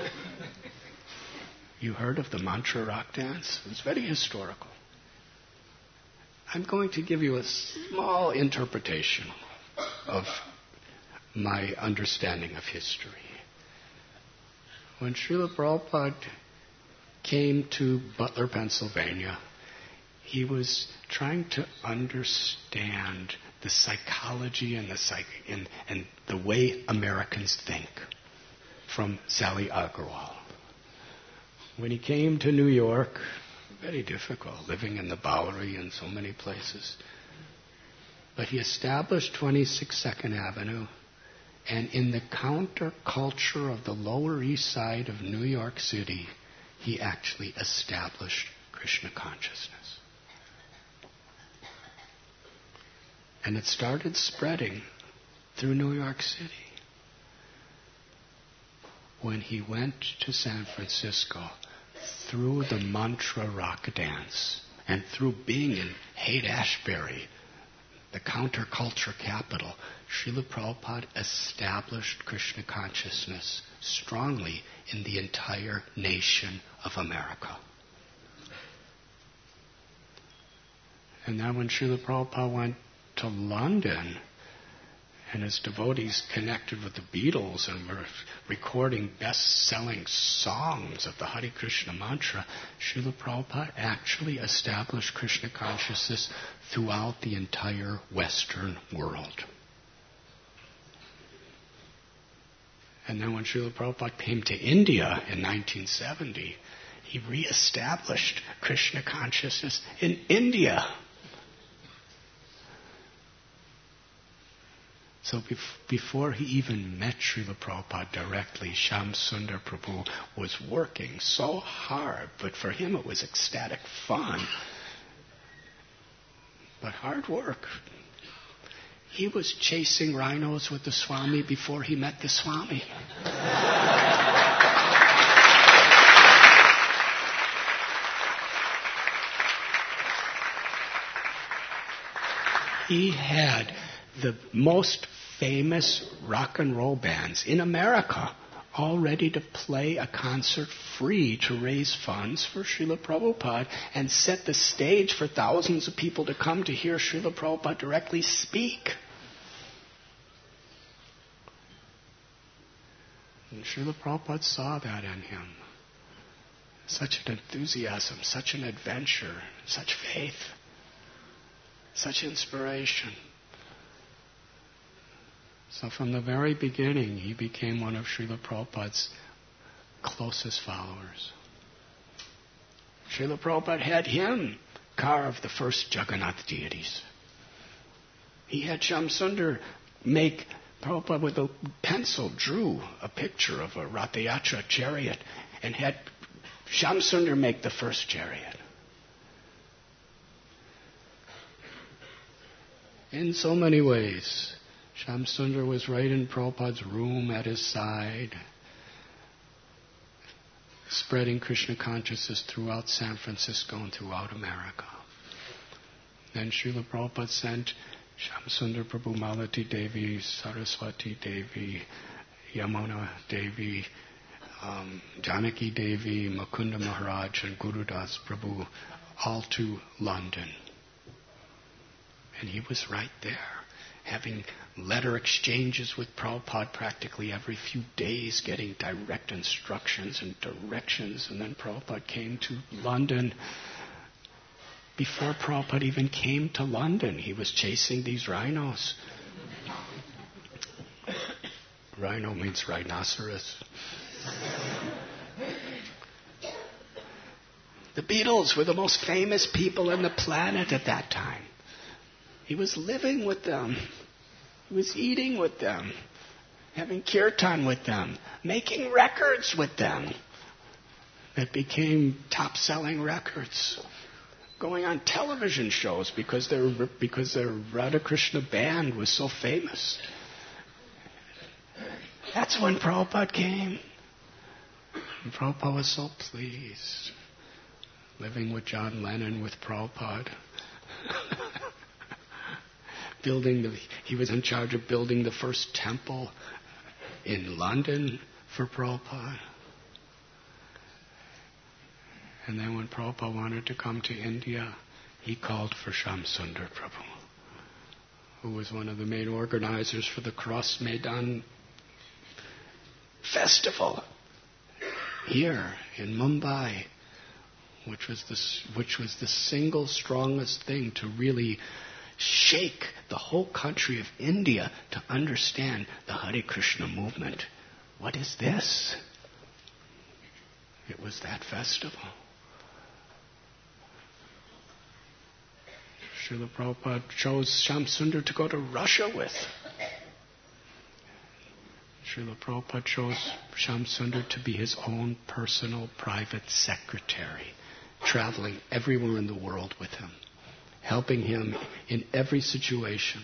You heard of the mantra rock dance? It was very historical. I'm going to give you a small interpretation of my understanding of history. When Srila Prabhupada came to Butler, Pennsylvania, he was trying to understand the psychology and the way Americans think from Sally Agarwal. When he came to New York, very difficult, living in the Bowery and so many places. But he established 26 Second Avenue, and in the counterculture of the Lower East Side of New York City, he actually established Krishna consciousness. And it started spreading through New York City. When he went to San Francisco, through the mantra rock dance, and through being in Haight-Ashbury, the counterculture capital, Srila Prabhupada established Krishna consciousness strongly in the entire nation of America. And then when Srila Prabhupada went to London, and his devotees connected with the Beatles and were recording best-selling songs of the Hare Krishna mantra, Srila Prabhupada actually established Krishna consciousness throughout the entire Western world. And then when Srila Prabhupada came to India in 1970, he re-established Krishna consciousness in India. So before he even met Srila Prabhupada directly, Shyam Sundar Prabhu was working so hard, but for him it was ecstatic fun. But hard work. He was chasing rhinos with the Swami before he met the Swami. He had the most famous rock and roll bands in America all ready to play a concert free to raise funds for Srila Prabhupada and set the stage for thousands of people to come to hear Srila Prabhupada directly speak. And Srila Prabhupada saw that in him. Such an enthusiasm, such an adventure, such faith, such inspiration. So from the very beginning, he became one of Srila Prabhupada's closest followers. Srila Prabhupada had him carve the first Jagannath deities. He had Shyam Sundar make, Prabhupada with a pencil drew a picture of a Rathayatra chariot and had Shyam Sundar make the first chariot. In so many ways, Shyam Sundar was right in Prabhupada's room at his side, spreading Krishna consciousness throughout San Francisco and throughout America. Then Srila Prabhupada sent Shyam Sundar Prabhu, Malati Devi, Saraswati Devi, Yamuna Devi, Janaki Devi, Mukunda Maharaj, and Gurudas Prabhu, all to London. And he was right there, having letter exchanges with Prabhupada practically every few days, getting direct instructions and directions. And then Prabhupada came to London. Before Prabhupada even came to London, he was chasing these rhinos. Rhino means rhinoceros. The Beatles were the most famous people on the planet at that time. He was living with them. He was eating with them, having kirtan with them, making records with them that became top-selling records, going on television shows because their Radha Krishna band was so famous. That's when Prabhupada came. And Prabhupada was so pleased, living with John Lennon with Prabhupada. He was in charge of building the first temple in London for Prabhupada. And then when Prabhupada wanted to come to India, he called for Shyam Sundar Prabhu, who was one of the main organizers for the Cross Maidan festival here in Mumbai, which was the single strongest thing to really shake the whole country of India to understand the Hare Krishna movement. What is this? It was that festival. Srila Prabhupada chose Shyam Sundar to go to Russia with. Srila Prabhupada chose Shyam Sundar to be his own personal private secretary, traveling everywhere in the world with him, helping him in every situation.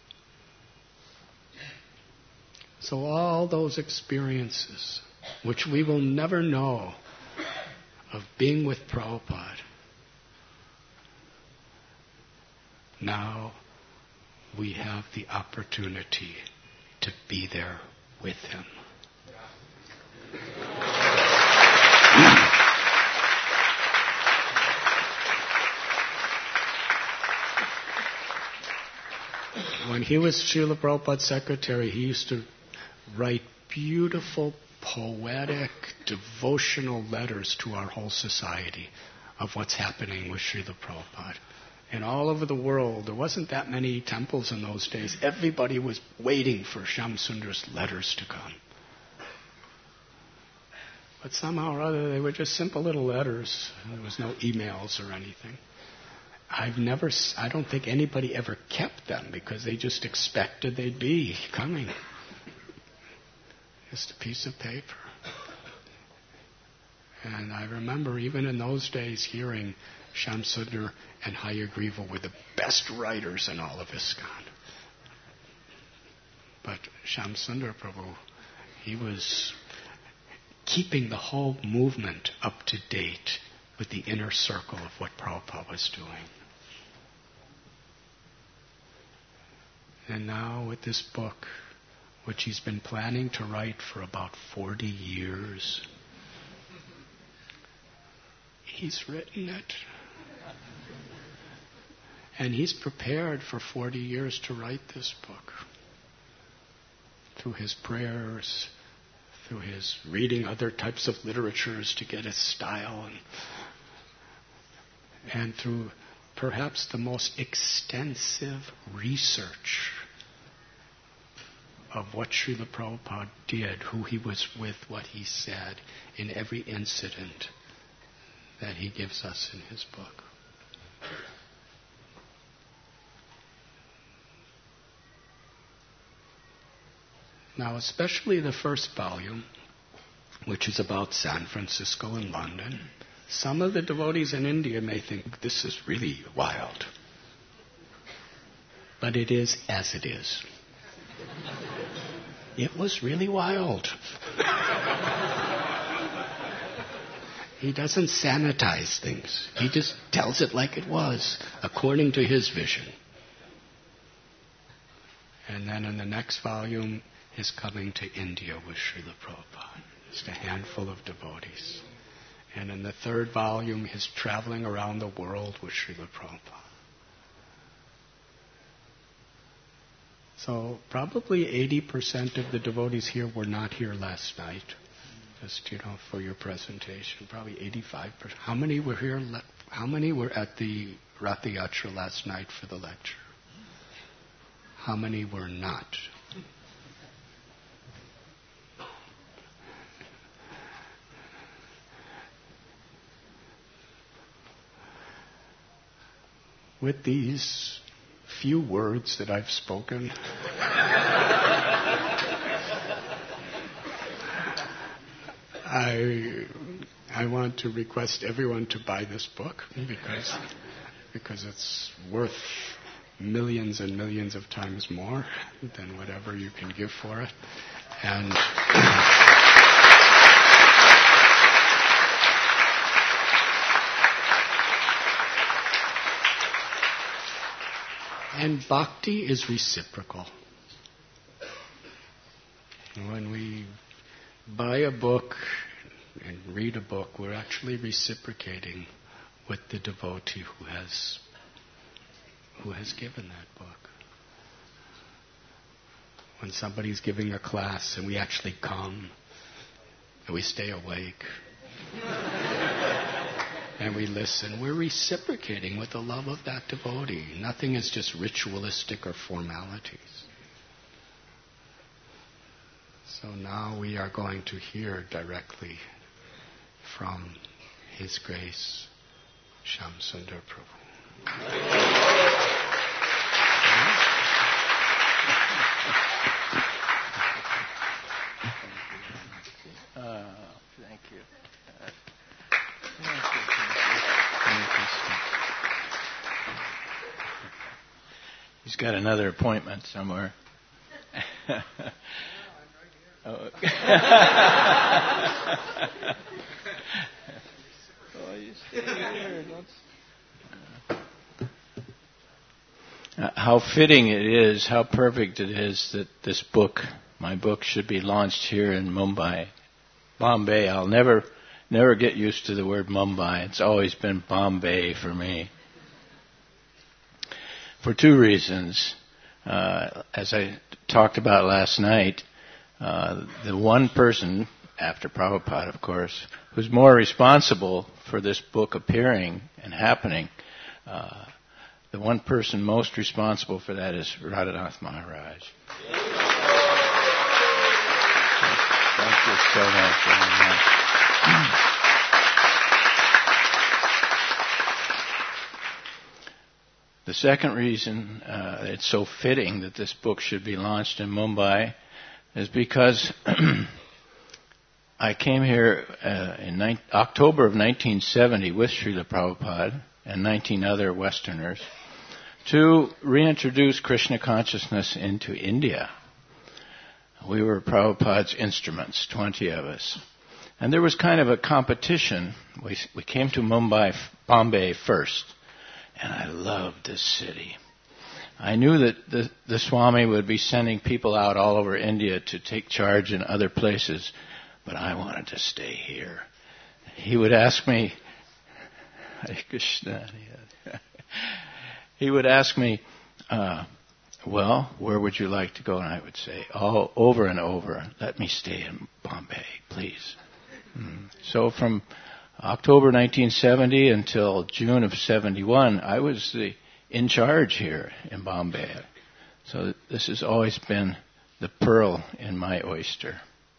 So all those experiences, which we will never know, of being with Prabhupada, now we have the opportunity to be there with him. When he was Srila Prabhupada's secretary, he used to write beautiful, poetic, devotional letters to our whole society of what's happening with Srila Prabhupada. And all over the world, there wasn't that many temples in those days. Everybody was waiting for Shyamsundar's letters to come. But somehow or other, they were just simple little letters. There was no emails or anything. I don't think anybody ever kept them because they just expected they'd be coming. Just a piece of paper. And I remember even in those days hearing Shyamsundar and Hayagriva were the best writers in all of ISKCON. But Shyamsundar Prabhu, he was keeping the whole movement up to date with the inner circle of what Prabhupada was doing. And now with this book, which he's been planning to write for about 40 years, he's written it. And he's prepared for 40 years to write this book. Through his prayers, through his reading other types of literatures to get his style, and through perhaps the most extensive research of what Srila Prabhupada did, who he was with, what he said, in every incident that he gives us in his book. Now, especially the first volume, which is about San Francisco and London, some of the devotees in India may think this is really wild. But it is as it is. It was really wild. He doesn't sanitize things. He just tells it like it was, according to his vision. And then in the next volume, his coming to India with Srila Prabhupada. Just a handful of devotees. And in the third volume, his traveling around the world with Srila Prabhupada. So probably 80% of the devotees here were not here last night. Just, for your presentation. Probably 85%. How many were here? How many were at the Ratha Yatra last night for the lecture? How many were not? With these few words that I've spoken, I want to request everyone to buy this book because it's worth millions and millions of times more than whatever you can give for it. And bhakti is reciprocal. When we buy a book and read a book, we're actually reciprocating with the devotee who has given that book. When somebody's giving a class and we actually come and we stay awake and we listen, we're reciprocating with the love of that devotee. Nothing is just ritualistic or formalities. So now we are going to hear directly from His Grace Shyamsundar Prabhu. Thank you. He's got another appointment somewhere. Oh, you stay here. How fitting it is, how perfect it is that this book, my book, should be launched here in Mumbai. Bombay, I'll never get used to the word Mumbai. It's always been Bombay for me. For two reasons. As I talked about last night, the one person, after Prabhupada of course, who's more responsible for this book appearing and happening, the one person most responsible for that is Radhanath Maharaj. Thank you so much. The second reason it's so fitting that this book should be launched in Mumbai is because I came here in October of 1970 with Srila Prabhupada and 19 other Westerners to reintroduce Krishna consciousness into India. We were Prabhupada's instruments, 20 of us. And there was kind of a competition. We came to Bombay first, and I loved this city. I knew that the Swami would be sending people out all over India to take charge in other places, but I wanted to stay here. He would ask me, Hare Krishna, he would ask me, well, where would you like to go? And I would say, over and over, let me stay in Bombay, please. So from October 1970 until June of 71, I was in charge here in Bombay. So this has always been the pearl in my oyster.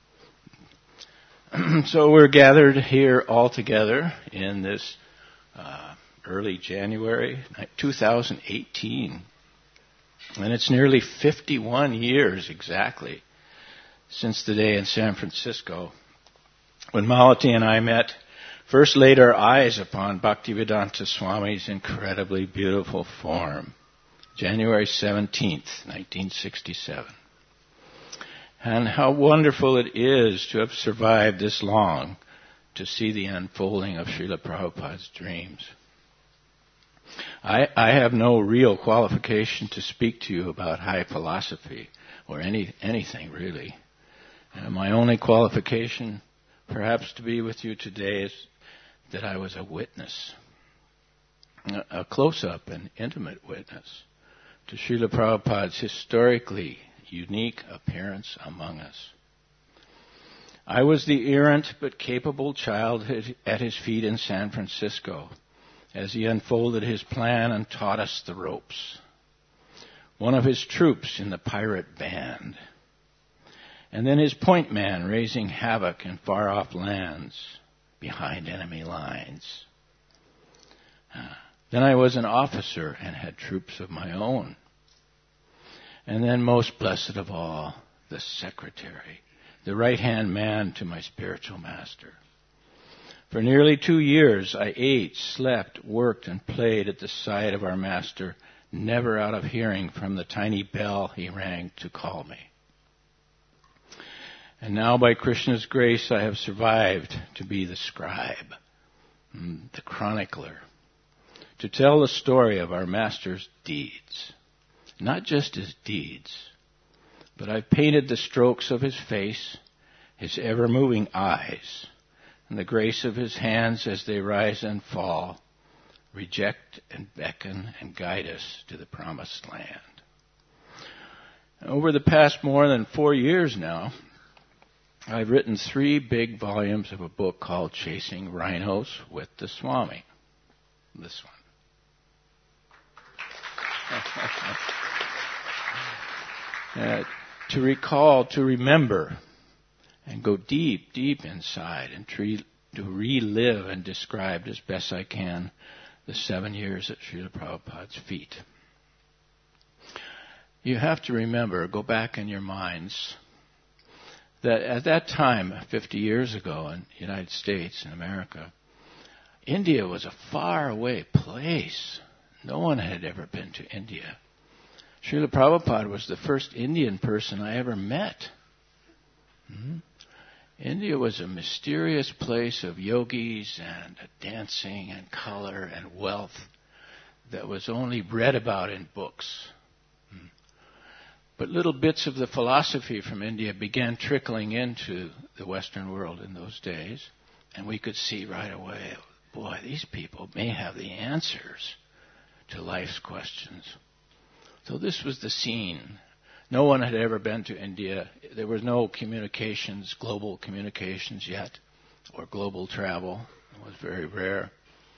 So we're gathered here all together in this early January 2018. And it's nearly 51 years exactly since the day in San Francisco when Malati and I first laid our eyes upon Bhaktivedanta Swami's incredibly beautiful form. January 17th, 1967. And how wonderful it is to have survived this long to see the unfolding of Srila Prabhupada's dreams. I have no real qualification to speak to you about high philosophy or anything really. My only qualification, perhaps, to be with you today is that I was a witness, a close-up and intimate witness to Srila Prabhupada's historically unique appearance among us. I was the errant but capable child at his feet in San Francisco as he unfolded his plan and taught us the ropes. One of his troops in the pirate band. And then his point man raising havoc in far-off lands behind enemy lines. Then I was an officer and had troops of my own. And then most blessed of all, the secretary, the right-hand man to my spiritual master. For nearly 2 years, I ate, slept, worked, and played at the side of our master, never out of hearing from the tiny bell he rang to call me. And now, by Krishna's grace, I have survived to be the scribe, the chronicler, to tell the story of our master's deeds. Not just his deeds, but I've painted the strokes of his face, his ever-moving eyes, and the grace of his hands as they rise and fall, reject and beckon and guide us to the promised land. Over the past more than 4 years now, I've written 3 big volumes of a book called Chasing Rhinos with the Swami. This one. To recall, to remember, and go deep, deep inside and to relive and describe as best I can the 7 years at Srila Prabhupada's feet. You have to remember, go back in your minds, that at that time, 50 years ago in the United States and America, India was a faraway place. No one had ever been to India. Srila Prabhupada was the first Indian person I ever met. India was a mysterious place of yogis and dancing and color and wealth that was only read about in books. But little bits of the philosophy from India began trickling into the Western world in those days, and we could see right away, boy, these people may have the answers to life's questions. So this was the scene. No one had ever been to India. There was no communications, global communications yet, or global travel. It was very rare.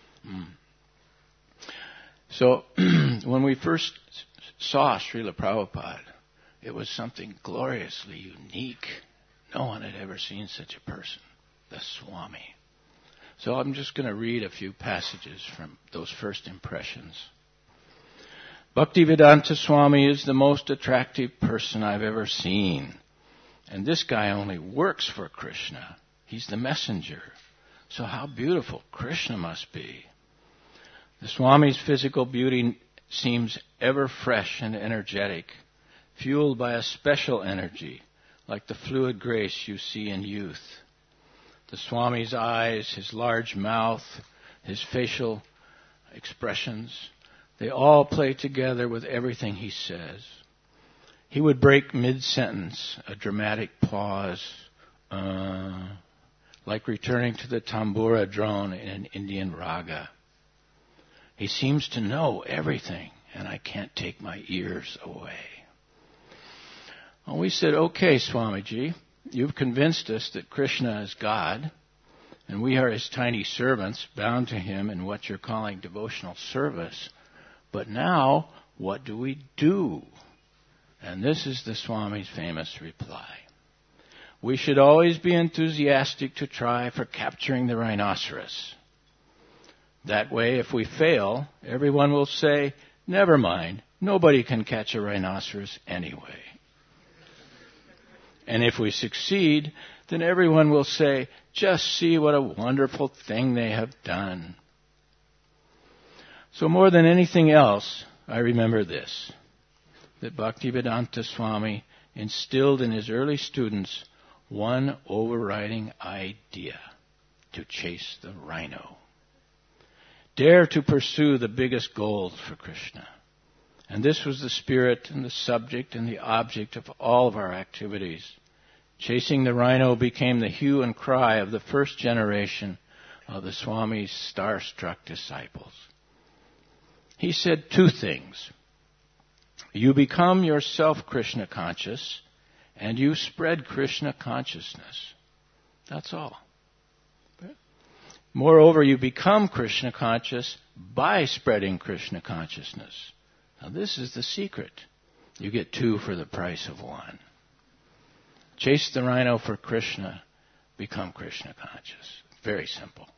So when we first saw Srila Prabhupada, it was something gloriously unique. No one had ever seen such a person, the Swami. So I'm just going to read a few passages from those first impressions. Bhaktivedanta Swami is the most attractive person I've ever seen. And this guy only works for Krishna. He's the messenger. So how beautiful Krishna must be. The Swami's physical beauty seems ever fresh and energetic, fueled by a special energy, like the fluid grace you see in youth. The Swami's eyes, his large mouth, his facial expressions, they all play together with everything he says. He would break mid-sentence, a dramatic pause, like returning to the tambura drone in an Indian raga. He seems to know everything, and I can't take my ears away. Well, we said, okay, Swamiji, you've convinced us that Krishna is God, and we are his tiny servants, bound to him in what you're calling devotional service. But now, what do we do? And this is the Swami's famous reply. We should always be enthusiastic to try for capturing the rhinoceros. That way, if we fail, everyone will say, never mind, nobody can catch a rhinoceros anyway. And if we succeed, then everyone will say, just see what a wonderful thing they have done. So more than anything else, I remember this, that Bhaktivedanta Swami instilled in his early students one overriding idea: to chase the rhino. Dare to pursue the biggest goals for Krishna. And this was the spirit and the subject and the object of all of our activities. Chasing the rhino became the hue and cry of the first generation of the Swami's starstruck disciples. He said two things. You become yourself Krishna conscious, and you spread Krishna consciousness. That's all. Moreover, you become Krishna conscious by spreading Krishna consciousness. Now this is the secret. You get two for the price of one. Chase the rhino for Krishna, become Krishna conscious. Very simple.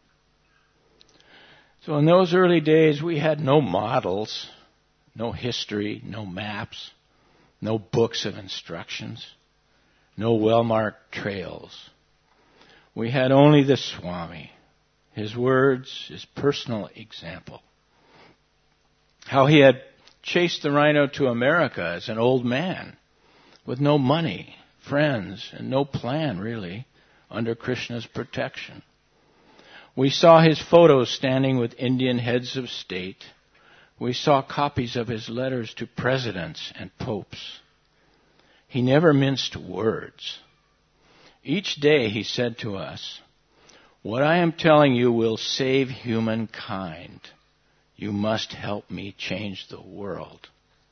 So in those early days, we had no models, no history, no maps, no books of instructions, no well-marked trails. We had only the Swami, his words, his personal example. How he had chased the rhino to America as an old man with no money, friends, and no plan, really, under Krishna's protection. We saw his photos standing with Indian heads of state. We saw copies of his letters to presidents and popes. He never minced words. Each day he said to us, what I am telling you will save humankind. You must help me change the world.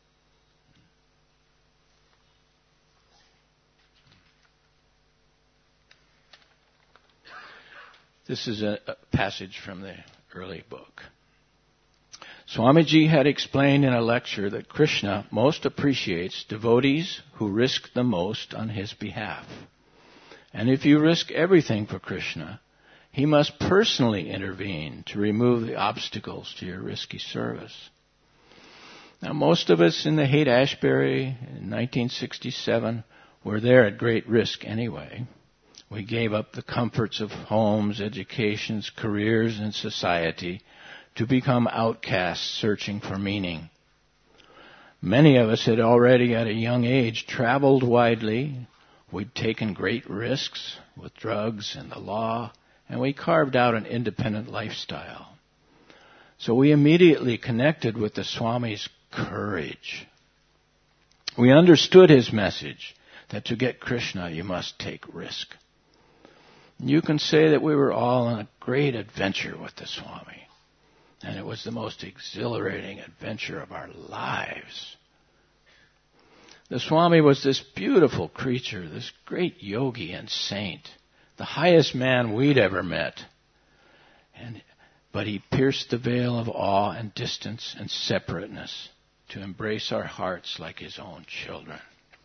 This is a passage from the early book. Swamiji had explained in a lecture that Krishna most appreciates devotees who risk the most on his behalf. And if you risk everything for Krishna, he must personally intervene to remove the obstacles to your risky service. Now, most of us in the Haight-Ashbury in 1967 were there at great risk anyway. We gave up the comforts of homes, educations, careers, and society to become outcasts searching for meaning. Many of us had already at a young age traveled widely. We'd taken great risks with drugs and the law, and we carved out an independent lifestyle. So we immediately connected with the Swami's courage. We understood his message that to get Krishna you must take risk. You can say that we were all on a great adventure with the Swami. And it was the most exhilarating adventure of our lives. The Swami was this beautiful creature, this great yogi and saint, the highest man we'd ever met. But he pierced the veil of awe and distance and separateness to embrace our hearts like his own children.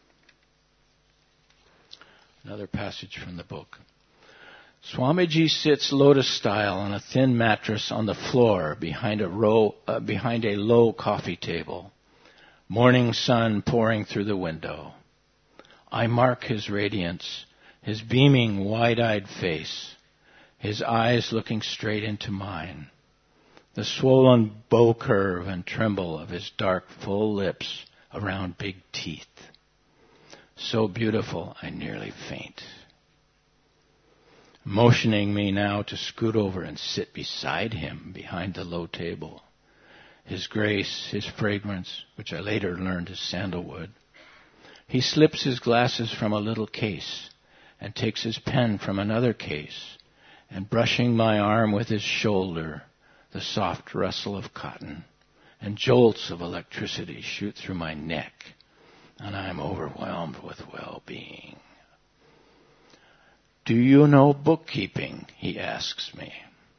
Another passage from the book. Swamiji sits lotus-style on a thin mattress on the floor behind a low coffee table. Morning sun pouring through the window. I mark his radiance, his beaming, wide-eyed face, his eyes looking straight into mine, the swollen bow curve and tremble of his dark, full lips around big teeth. So beautiful, I nearly faint. Motioning me now to scoot over and sit beside him behind the low table. His grace, his fragrance, which I later learned is sandalwood. He slips his glasses from a little case and takes his pen from another case, and brushing my arm with his shoulder, the soft rustle of cotton and jolts of electricity shoot through my neck, and I am overwhelmed with well-being. Do you know bookkeeping? He asks me.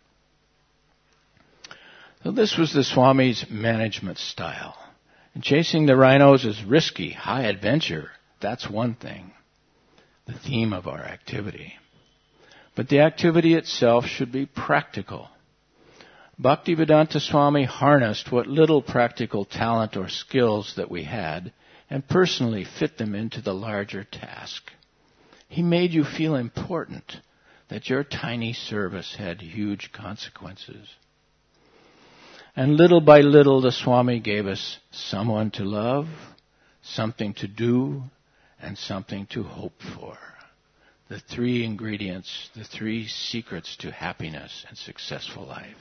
So this was the Swami's management style. And chasing the rhinos is risky, high adventure. That's one thing, the theme of our activity. But the activity itself should be practical. Bhaktivedanta Swami harnessed what little practical talent or skills that we had and personally fit them into the larger task. He made you feel important, that your tiny service had huge consequences. And little by little the Swami gave us someone to love, something to do, and something to hope for. The three ingredients, the three secrets to happiness and successful life.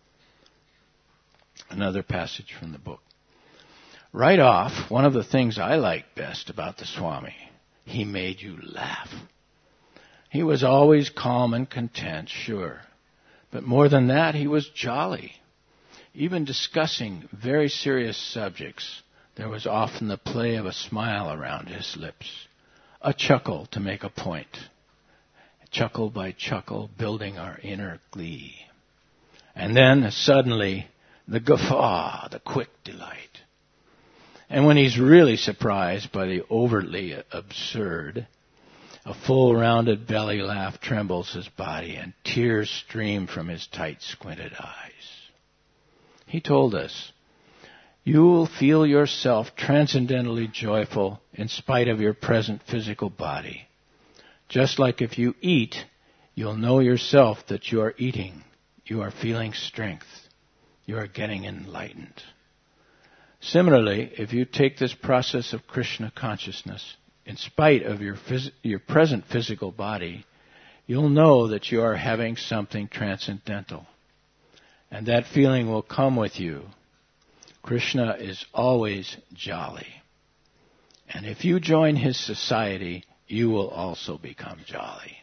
Another passage from the book. Right off, one of the things I liked best about the Swami, he made you laugh. He was always calm and content, sure. But more than that, he was jolly. Even discussing very serious subjects, there was often the play of a smile around his lips, a chuckle to make a point, chuckle by chuckle, building our inner glee. And then, suddenly, the guffaw, the quick delight. And when he's really surprised by the overtly absurd, a full rounded belly laugh trembles his body and tears stream from his tight squinted eyes. He told us, you will feel yourself transcendently joyful in spite of your present physical body. Just like if you eat, you'll know yourself that you are eating. You are feeling strength. You are getting enlightened. Similarly, if you take this process of Krishna consciousness, in spite of your present physical body, you'll know that you are having something transcendental. And that feeling will come with you. Krishna is always jolly. And if you join his society, you will also become jolly.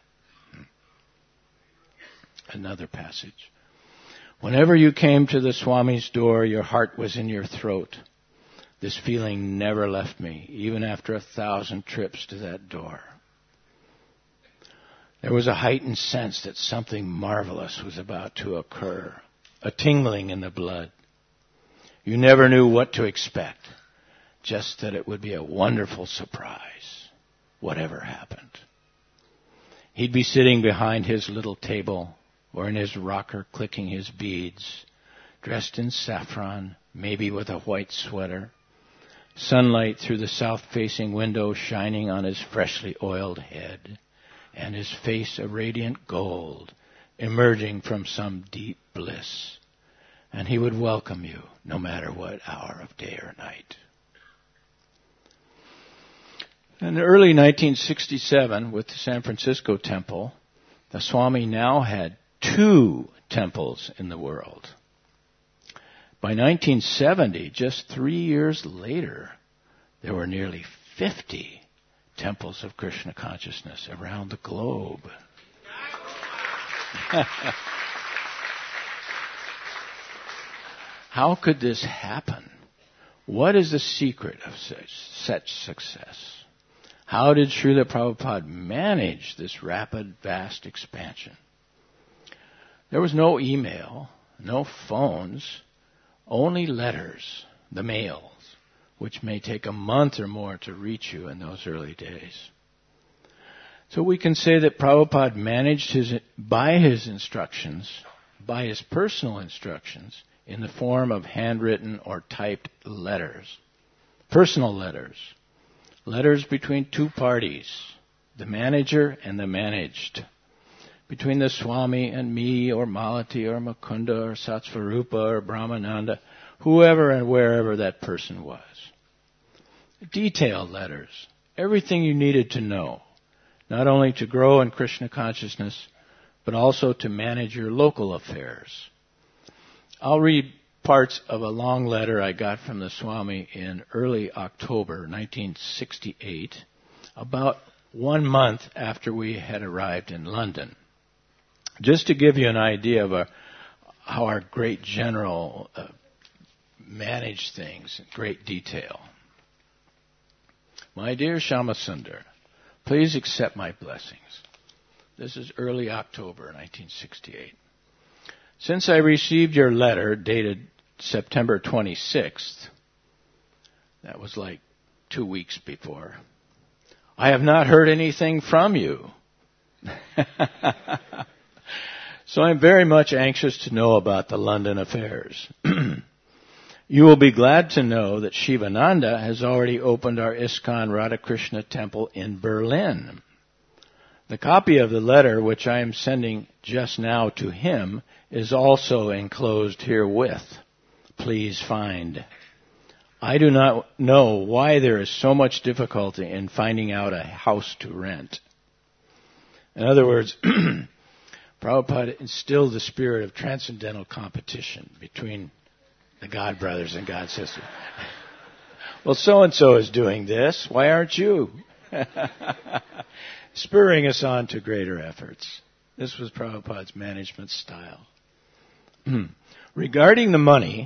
Another passage. Whenever you came to the Swami's door, your heart was in your throat. This feeling never left me, even after 1,000 trips to that door. There was a heightened sense that something marvelous was about to occur, a tingling in the blood. You never knew what to expect, just that it would be a wonderful surprise, whatever happened. He'd be sitting behind his little table or in his rocker clicking his beads, dressed in saffron, maybe with a white sweater, sunlight through the south-facing window shining on his freshly oiled head, and his face a radiant gold, emerging from some deep bliss. And he would welcome you, no matter what hour of day or night. In early 1967, with the San Francisco Temple, the Swami now had 2 temples in the world. By 1970, just 3 years later, there were nearly 50 temples of Krishna consciousness around the globe. How could this happen? What is the secret of such success? How did Srila Prabhupada manage this rapid, vast expansion? There was no email, no phones, only letters, the mails, which may take a month or more to reach you in those early days. So we can say that Prabhupada managed by his instructions, by his personal instructions, in the form of handwritten or typed letters, personal letters, letters between two parties, the manager and the managed, between the Swami and me, or Malati, or Mukunda, or Satsvarupa, or Brahmananda, whoever and wherever that person was. Detailed letters, everything you needed to know, not only to grow in Krishna consciousness, but also to manage your local affairs. I'll read parts of a long letter I got from the Swami in early October 1968, about 1 month after we had arrived in London. Just to give you an idea of how our great general managed things in great detail. My dear Shyamasundar, please accept my blessings. This is early October 1968. Since I received your letter dated September 26th, that was like 2 weeks before, I have not heard anything from you. So I'm very much anxious to know about the London affairs. You will be glad to know that Shivananda has already opened our ISKCON Radhakrishna temple in Berlin. The copy of the letter which I am sending just now to him is also enclosed herewith. Please find. I do not know why there is so much difficulty in finding out a house to rent. In other words, Prabhupada instilled the spirit of transcendental competition between the God brothers and God sisters. Well, so-and-so is doing this. Why aren't you? Spurring us on to greater efforts. This was Prabhupada's management style. Regarding the money,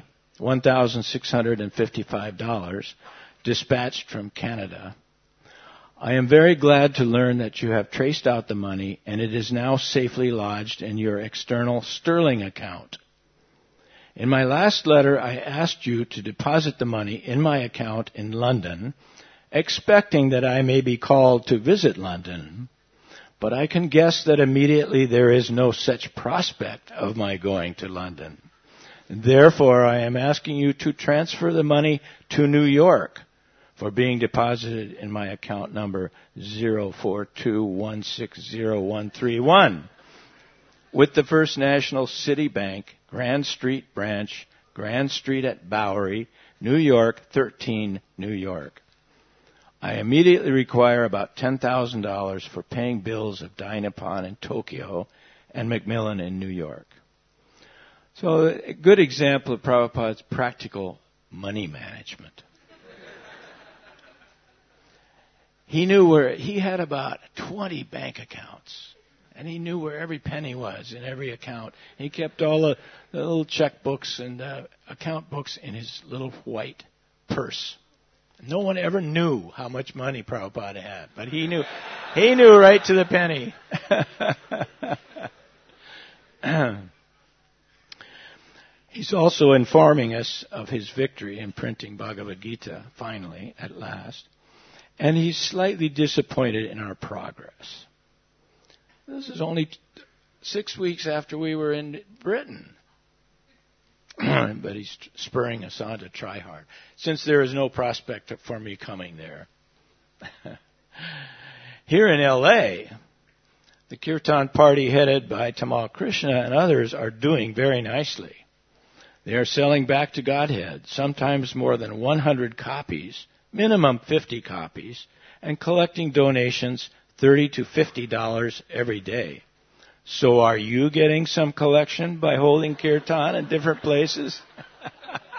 $1,655, dispatched from Canada, I am very glad to learn that you have traced out the money and it is now safely lodged in your external sterling account. In my last letter, I asked you to deposit the money in my account in London, expecting that I may be called to visit London, but I can guess that immediately there is no such prospect of my going to London. Therefore, I am asking you to transfer the money to New York for being deposited in my account number 042160131 with the First National City Bank, Grand Street Branch, Grand Street at Bowery, New York, 13, New York. I immediately require about $10,000 for paying bills of Dai Nippon in Tokyo and Macmillan in New York. So a good example of Prabhupada's practical money management. He knew he had about 20 bank accounts, and he knew where every penny was in every account. He kept all the little checkbooks and account books in his little white purse. No one ever knew how much money Prabhupada had, but he knew right to the penny. He's also informing us of his victory in printing Bhagavad Gita, finally, at last. And he's slightly disappointed in our progress. This is only 6 weeks after we were in Britain. But he's spurring us on to try hard, since there is no prospect for me coming there. Here in L.A., the Kirtan party headed by Tamal Krishna and others are doing very nicely. They are selling Back to Godhead, sometimes more than 100 copies, minimum 50 copies, and collecting donations $30 to $50 every day. So are you getting some collection by holding kirtan in different places?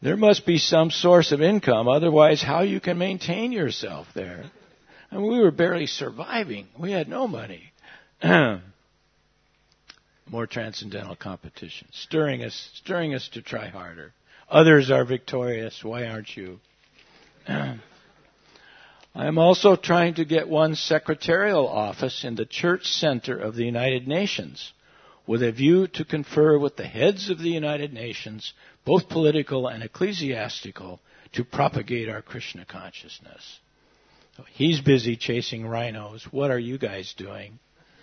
There must be some source of income, otherwise how you can maintain yourself there. And we were barely surviving. We had no money. More transcendental competition, stirring us to try harder. Others are victorious. Why aren't you? I am also trying to get one secretarial office in the Church Center of the United Nations, with a view to confer with the heads of the United Nations, both political and ecclesiastical, to propagate our Krishna consciousness. So he's busy chasing rhinos. What are you guys doing?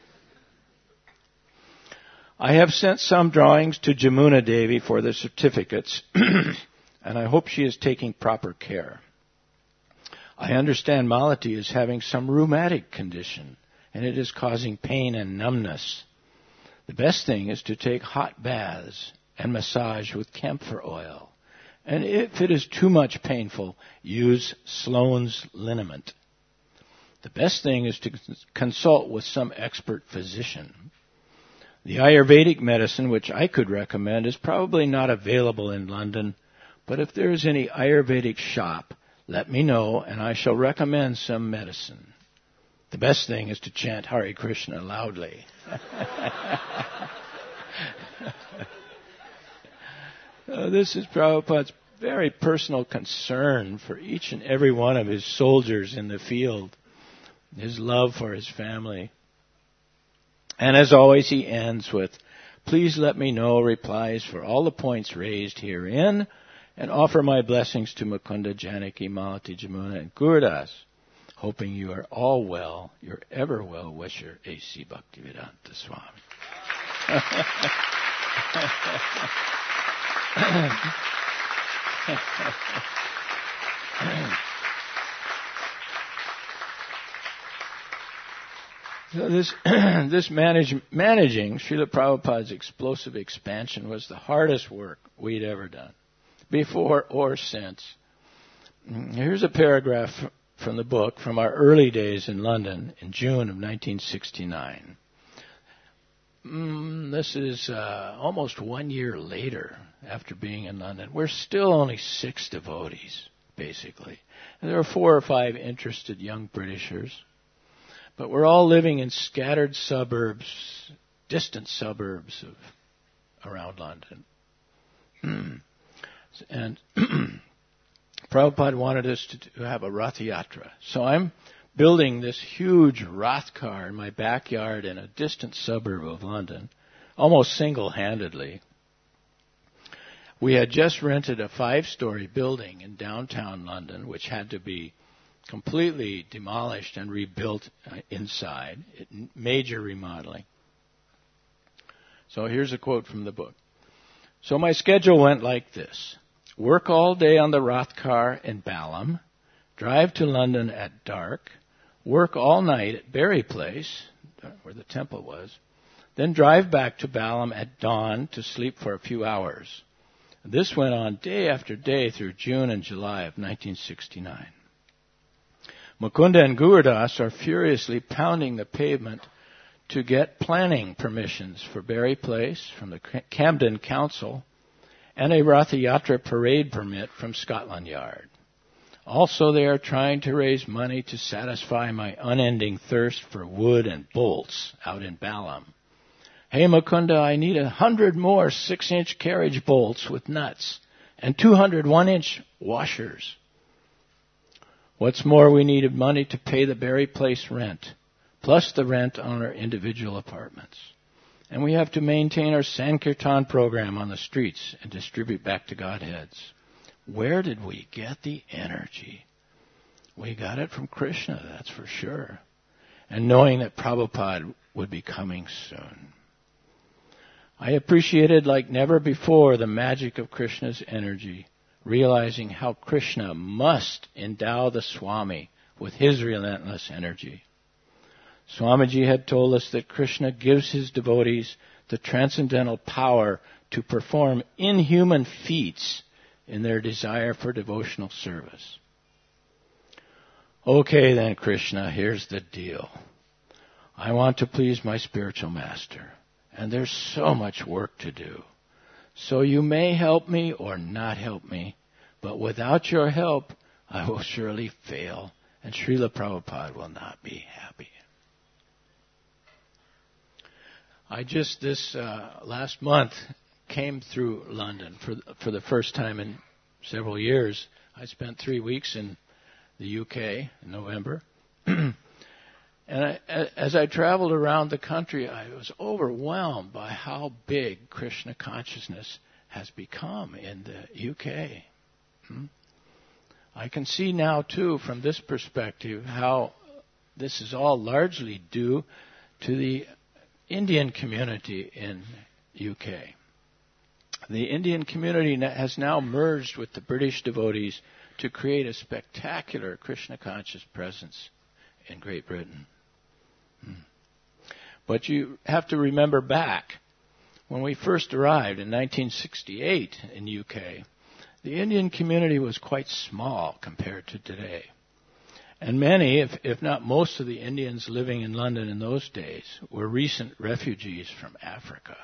I have sent some drawings to Jamuna Devi for the certificates, and I hope she is taking proper care. I understand Malati is having some rheumatic condition, and it is causing pain and numbness. The best thing is to take hot baths and massage with camphor oil. And if it is too much painful, use Sloan's liniment. The best thing is to consult with some expert physician. The Ayurvedic medicine, which I could recommend, is probably not available in London, but if there is any Ayurvedic shop, let me know and I shall recommend some medicine. The best thing is to chant Hare Krishna loudly. This is Prabhupada's very personal concern for each and every one of his soldiers in the field, his love for his family. And as always, he ends with, please let me know replies for all the points raised herein, and offer my blessings to Mukunda, Janaki, Malati, Jamuna, and Gurdas, hoping you are all well, your ever well-wisher, A.C. Bhaktivedanta Swami. So this managing Srila Prabhupada's explosive expansion was the hardest work we'd ever done, before or since. Here's a paragraph from the book from our early days in London in June of 1969. This is almost 1 year later after being in London. We're still only 6 devotees, basically. And there are 4 or 5 interested young Britishers. But we're all living in scattered suburbs, distant suburbs around London. And Prabhupada wanted us to have a Rath Yatra. So I'm building this huge Rath car in my backyard in a distant suburb of London, almost single-handedly. We had just rented a 5-story building in downtown London, which had to be completely demolished and rebuilt inside, major remodeling. So here's a quote from the book. So my schedule went like this. Work all day on the Rath car in Balham, drive to London at dark, work all night at Berry Place, where the temple was, then drive back to Balham at dawn to sleep for a few hours. This went on day after day through June and July of 1969. Mukunda and Gurdas are furiously pounding the pavement to get planning permissions for Berry Place from the Camden Council and a Ratha Yatra parade permit from Scotland Yard. Also, they are trying to raise money to satisfy my unending thirst for wood and bolts out in Balham. Hey, Mukunda, I need 100 more 6-inch carriage bolts with nuts and 200 1-inch washers. What's more, we needed money to pay the Berry Place rent, plus the rent on our individual apartments. And we have to maintain our Sankirtan program on the streets and distribute back to Godheads. Where did we get the energy? We got it from Krishna, that's for sure. And knowing that Prabhupada would be coming soon. I appreciated like never before the magic of Krishna's energy, realizing how Krishna must endow the Swami with his relentless energy. Swamiji had told us that Krishna gives his devotees the transcendental power to perform inhuman feats in their desire for devotional service. Okay then, Krishna, here's the deal. I want to please my spiritual master, and there's so much work to do. So you may help me or not help me, But without your help, I will surely fail, and Srila Prabhupada will not be happy. I just this last month came through London for the first time in several years. I spent 3 weeks in the UK in November. And as I traveled around the country, I was overwhelmed by how big Krishna consciousness has become in the UK. I can see now, too, from this perspective, how this is all largely due to the Indian community in UK. The Indian community has now merged with the British devotees to create a spectacular Krishna conscious presence in Great Britain. But you have to remember back, when we first arrived in 1968 in UK, the Indian community was quite small compared to today. And many, if not most of the Indians living in London in those days were recent refugees from Africa.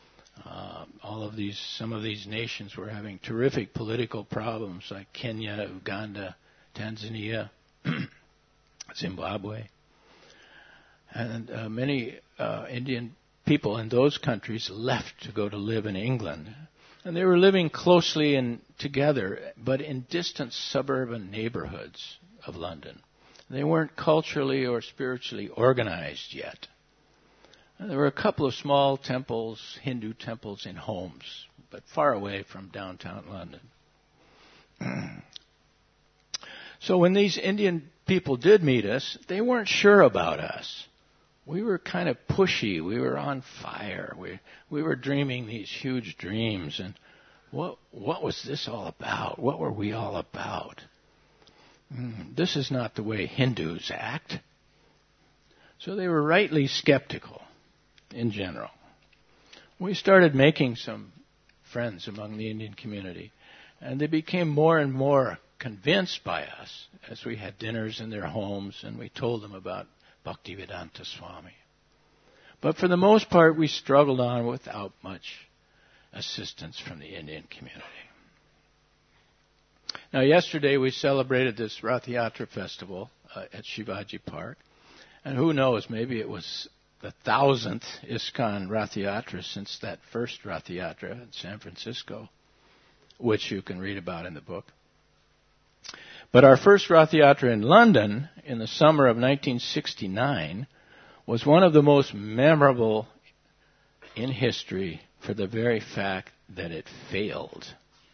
Some of these nations were having terrific political problems like Kenya, Uganda, Tanzania, Zimbabwe. And many Indian people in those countries left to go to live in England. And they were living closely and together, but in distant suburban neighborhoods of London. They weren't culturally or spiritually organized yet. And there were a couple of small temples, Hindu temples in homes, but far away from downtown London. So when these Indian people did meet us, they weren't sure about us. We were kind of pushy. We were on fire. We were dreaming these huge dreams. And what was this all about? What were we all about? This is not the way Hindus act. So they were rightly skeptical in general. We started making some friends among the Indian community, and they became more and more convinced by us as we had dinners in their homes and we told them about Bhaktivedanta Swami. But for the most part, we struggled on without much assistance from the Indian community. Now, yesterday we celebrated this Rath Yatra festival at Shivaji Park. And who knows, maybe it was the 1000th ISKCON Rath Yatra since that first Rath Yatra in San Francisco, which you can read about in the book. But our first Rath Yatra in London in the summer of 1969 was one of the most memorable in history for the very fact that it failed.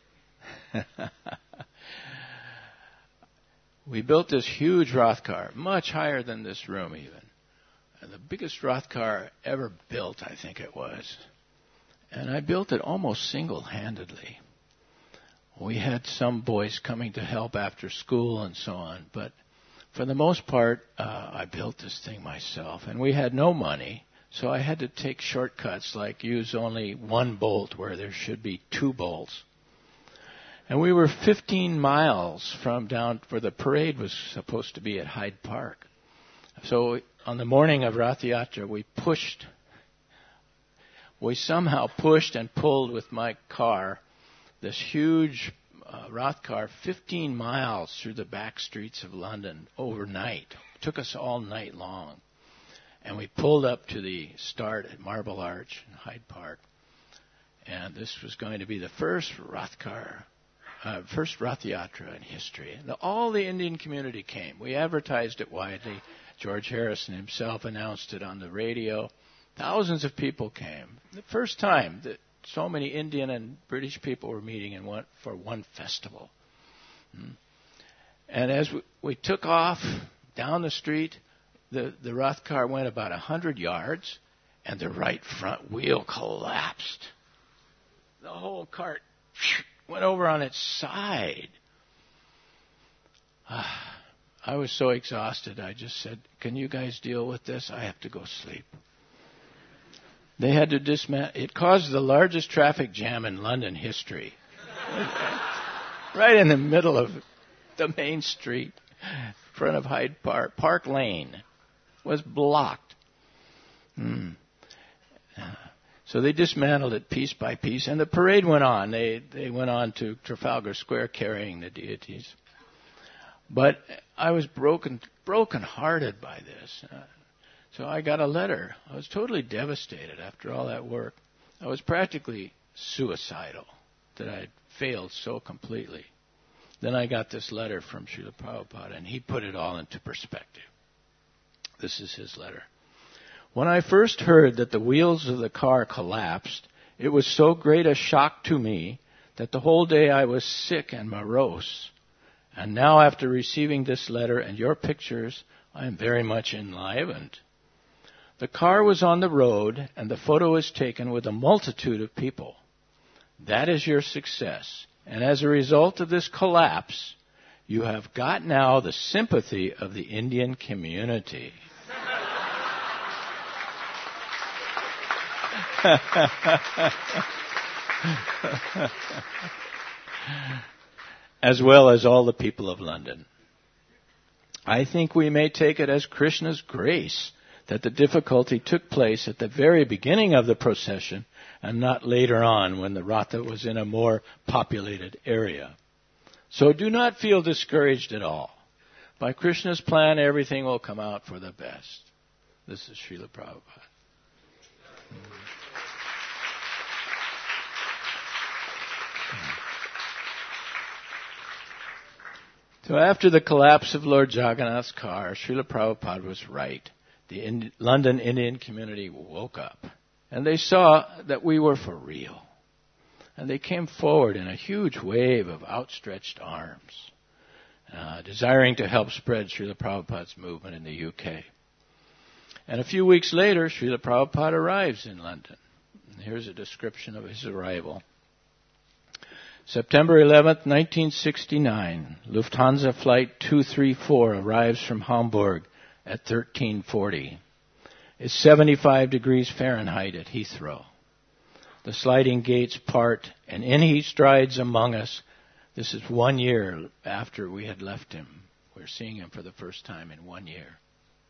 We built this huge Rath car, much higher than this room even. And the biggest Rath car ever built, I think it was. And I built it almost single-handedly. We had some boys coming to help after school and so on, but for the most part, I built this thing myself. And we had no money, so I had to take shortcuts like use only one bolt where there should be 2 bolts. And we were 15 miles from down where the parade was supposed to be at Hyde Park. So on the morning of Rath Yatra, we somehow pushed and pulled with my car this huge Rath car 15 miles through the back streets of London overnight. It took us all night long. And we pulled up to the start at Marble Arch in Hyde Park. And this was going to be the first Rath Yatra in history. And all the Indian community came. We advertised it widely. George Harrison himself announced it on the radio. Thousands of people came. The first time that so many Indian and British people were meeting for one festival. And as we took off down the street, the Rath car went about 100 yards, and the right front wheel collapsed. The whole cart went over on its side. I was so exhausted, I just said, "Can you guys deal with this? I have to go sleep." They had to dismantle. It caused the largest traffic jam in London history. Right in the middle of the main street, in front of Hyde Park. Park Lane was blocked. So they dismantled it piece by piece, and the parade went on. They went on to Trafalgar Square carrying the deities. But I was broken-hearted by this. So I got a letter. I was totally devastated after all that work. I was practically suicidal that I had failed so completely. Then I got this letter from Srila Prabhupada, and he put it all into perspective. This is his letter. When I first heard that the wheels of the car collapsed, it was so great a shock to me that the whole day I was sick and morose. And now, after receiving this letter and your pictures, I am very much enlivened. The car was on the road, and the photo was taken with a multitude of people. That is your success. And as a result of this collapse, you have got now the sympathy of the Indian community. As well as all the people of London. I think we may take it as Krishna's grace that the difficulty took place at the very beginning of the procession and not later on when the Ratha was in a more populated area. So do not feel discouraged at all. By Krishna's plan, everything will come out for the best. This is Srila Prabhupada. So after the collapse of Lord Jagannath's car, Srila Prabhupada was right. The London Indian community woke up, and they saw that we were for real. And they came forward in a huge wave of outstretched arms, desiring to help spread Srila Prabhupada's movement in the UK. And a few weeks later, Srila Prabhupada arrives in London. And here's a description of his arrival. September 11th, 1969, Lufthansa Flight 234 arrives from Hamburg at 1340. It's 75 degrees Fahrenheit at Heathrow. The sliding gates part, and in he strides among us. This is 1 year after we had left him. We're seeing him for the first time in 1 year.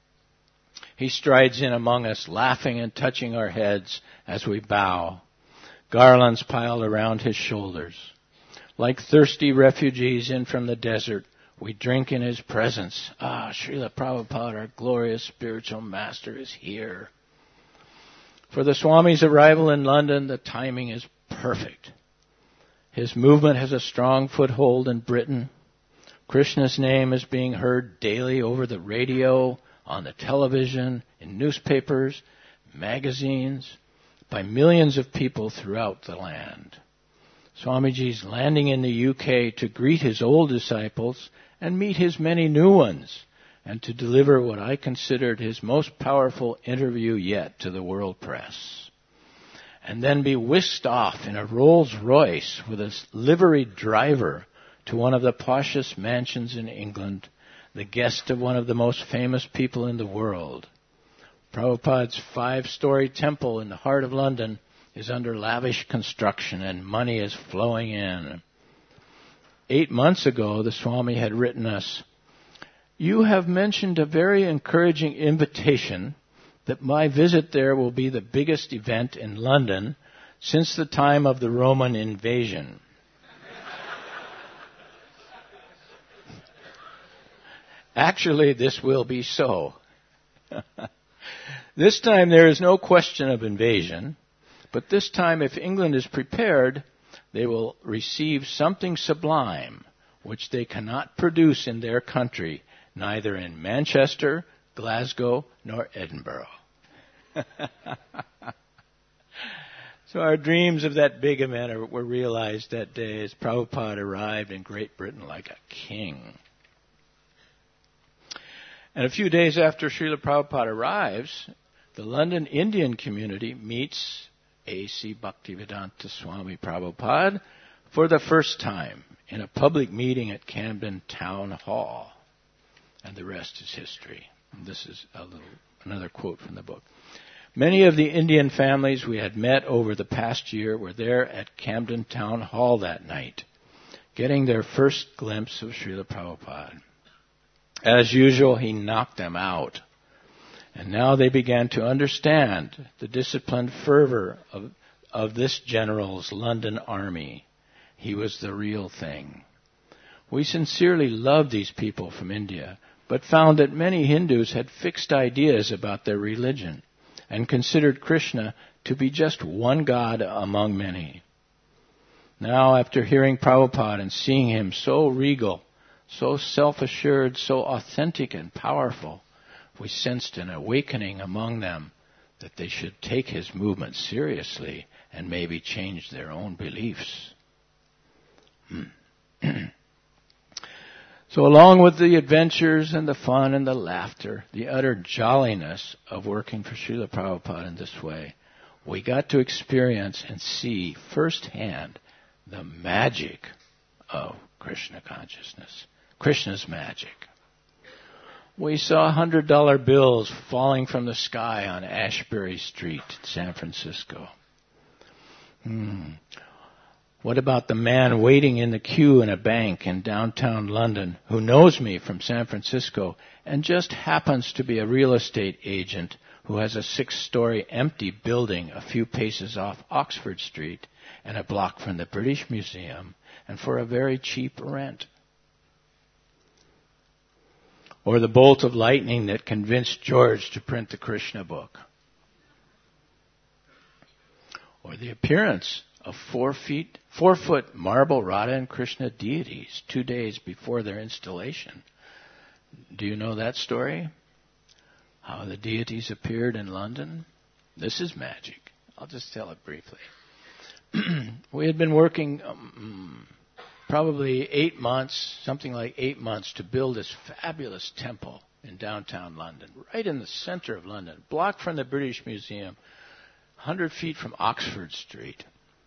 He strides in among us, laughing and touching our heads as we bow. Garlands piled around his shoulders. Like thirsty refugees in from the desert, we drink in his presence. Ah, Srila Prabhupada, our glorious spiritual master, is here. For the Swami's arrival in London, the timing is perfect. His movement has a strong foothold in Britain. Krishna's name is being heard daily over the radio, on the television, in newspapers, magazines, by millions of people throughout the land. Swamiji's landing in the UK to greet his old disciples and meet his many new ones, and to deliver what I considered his most powerful interview yet to the world press. And then be whisked off in a Rolls Royce with a liveried driver to one of the poshest mansions in England, the guest of one of the most famous people in the world. Prabhupada's 5-story temple in the heart of London is under lavish construction, and money is flowing in. 8 months ago, the Swami had written us, "You have mentioned a very encouraging invitation that my visit there will be the biggest event in London since the time of the Roman invasion." Actually, this will be so. This time there is no question of invasion. But this time, if England is prepared, they will receive something sublime, which they cannot produce in their country, neither in Manchester, Glasgow, nor Edinburgh. So our dreams of that big event were realized that day as Prabhupada arrived in Great Britain like a king. And a few days after Srila Prabhupada arrives, the London Indian community meets A.C. Bhaktivedanta Swami Prabhupada for the first time in a public meeting at Camden Town Hall. And the rest is history. And this is another quote from the book. Many of the Indian families we had met over the past year were there at Camden Town Hall that night, getting their first glimpse of Srila Prabhupada. As usual, he knocked them out. And now they began to understand the disciplined fervor of this general's London army. He was the real thing. We sincerely loved these people from India, but found that many Hindus had fixed ideas about their religion and considered Krishna to be just one god among many. Now, after hearing Prabhupada and seeing him so regal, so self-assured, so authentic and powerful, we sensed an awakening among them that they should take his movement seriously and maybe change their own beliefs. So along with the adventures and the fun and the laughter, the utter jolliness of working for Srila Prabhupada in this way, we got to experience and see firsthand the magic of Krishna consciousness, Krishna's magic. We saw $100 bills falling from the sky on Ashbury Street, San Francisco. What about the man waiting in the queue in a bank in downtown London who knows me from San Francisco and just happens to be a real estate agent who has a 6-story empty building a few paces off Oxford Street and a block from the British Museum and for a very cheap rent? Or the bolt of lightning that convinced George to print the Krishna book? Or the appearance of 4-foot marble Radha and Krishna deities 2 days before their installation? Do you know that story? How the deities appeared in London? This is magic. I'll just tell it briefly. We had been working probably 8 months, something like 8 months, to build this fabulous temple in downtown London, right in the center of London, block from the British Museum, 100 feet from Oxford Street.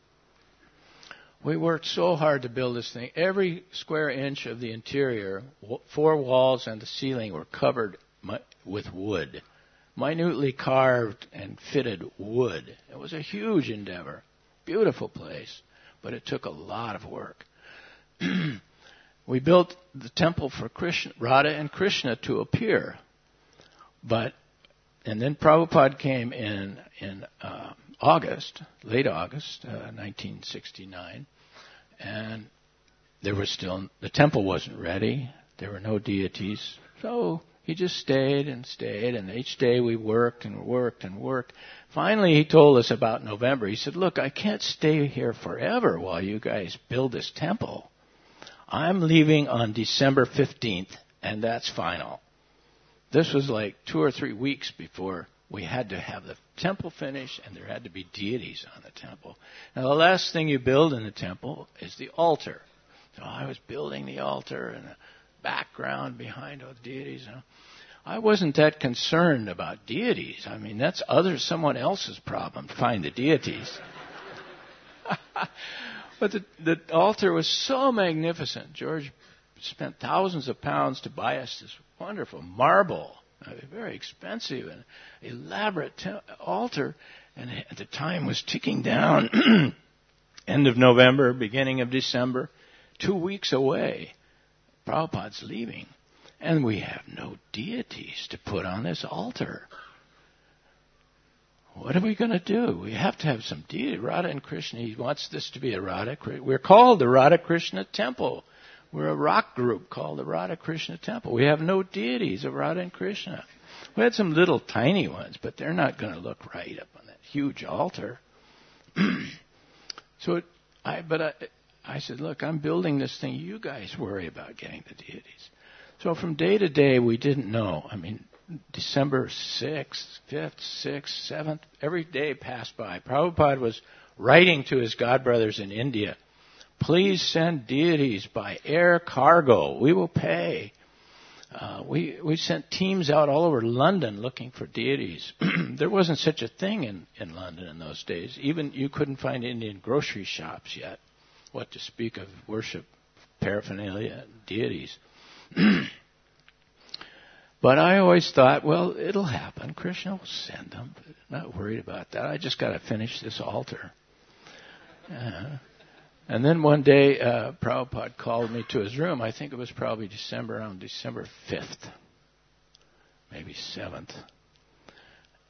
We worked so hard to build this thing. Every square inch of the interior, 4 walls and the ceiling were covered with wood, minutely carved and fitted wood. It was a huge endeavor. Beautiful place, but it took a lot of work. We built the temple for Krishna, Radha and Krishna to appear. And then Prabhupada came in August, late August, 1969, and the temple wasn't ready. There were no deities. So he just stayed, and each day we worked and worked and worked. Finally, he told us about November. He said, look, I can't stay here forever while you guys build this temple. I'm leaving on December 15th, and that's final. This was like 2 or 3 weeks before we had to have the temple finished, and there had to be deities on the temple. Now, the last thing you build in the temple is the altar. So I was building the altar and the background behind all the deities. I wasn't that concerned about deities. I mean, that's someone else's problem to find the deities. But the altar was so magnificent. George spent thousands of pounds to buy us this wonderful marble, very expensive and elaborate altar. And the time was ticking down. End of November, beginning of December, 2 weeks away. Prabhupada's leaving. And we have no deities to put on this altar. What are we going to do? We have to have some deity. Radha and Krishna, he wants this to be a Radha. We're called the Radha Krishna Temple. We're a rock group called the Radha Krishna Temple. We have no deities of Radha and Krishna. We had some little tiny ones, but they're not going to look right up on that huge altar. I said, look, I'm building this thing. You guys worry about getting the deities. So from day to day, we didn't know. I mean, December 6th, 5th, 6th, 7th, every day passed by. Prabhupada was writing to his godbrothers in India, please send deities by air cargo. We will pay. We sent teams out all over London looking for deities. There wasn't such a thing in London in those days. Even you couldn't find Indian grocery shops yet. What to speak of worship paraphernalia and deities. But I always thought, well, it'll happen. Krishna will send them. I'm not worried about that. I just got to finish this altar. And then one day, Prabhupada called me to his room. I think it was probably around December 5th, maybe 7th.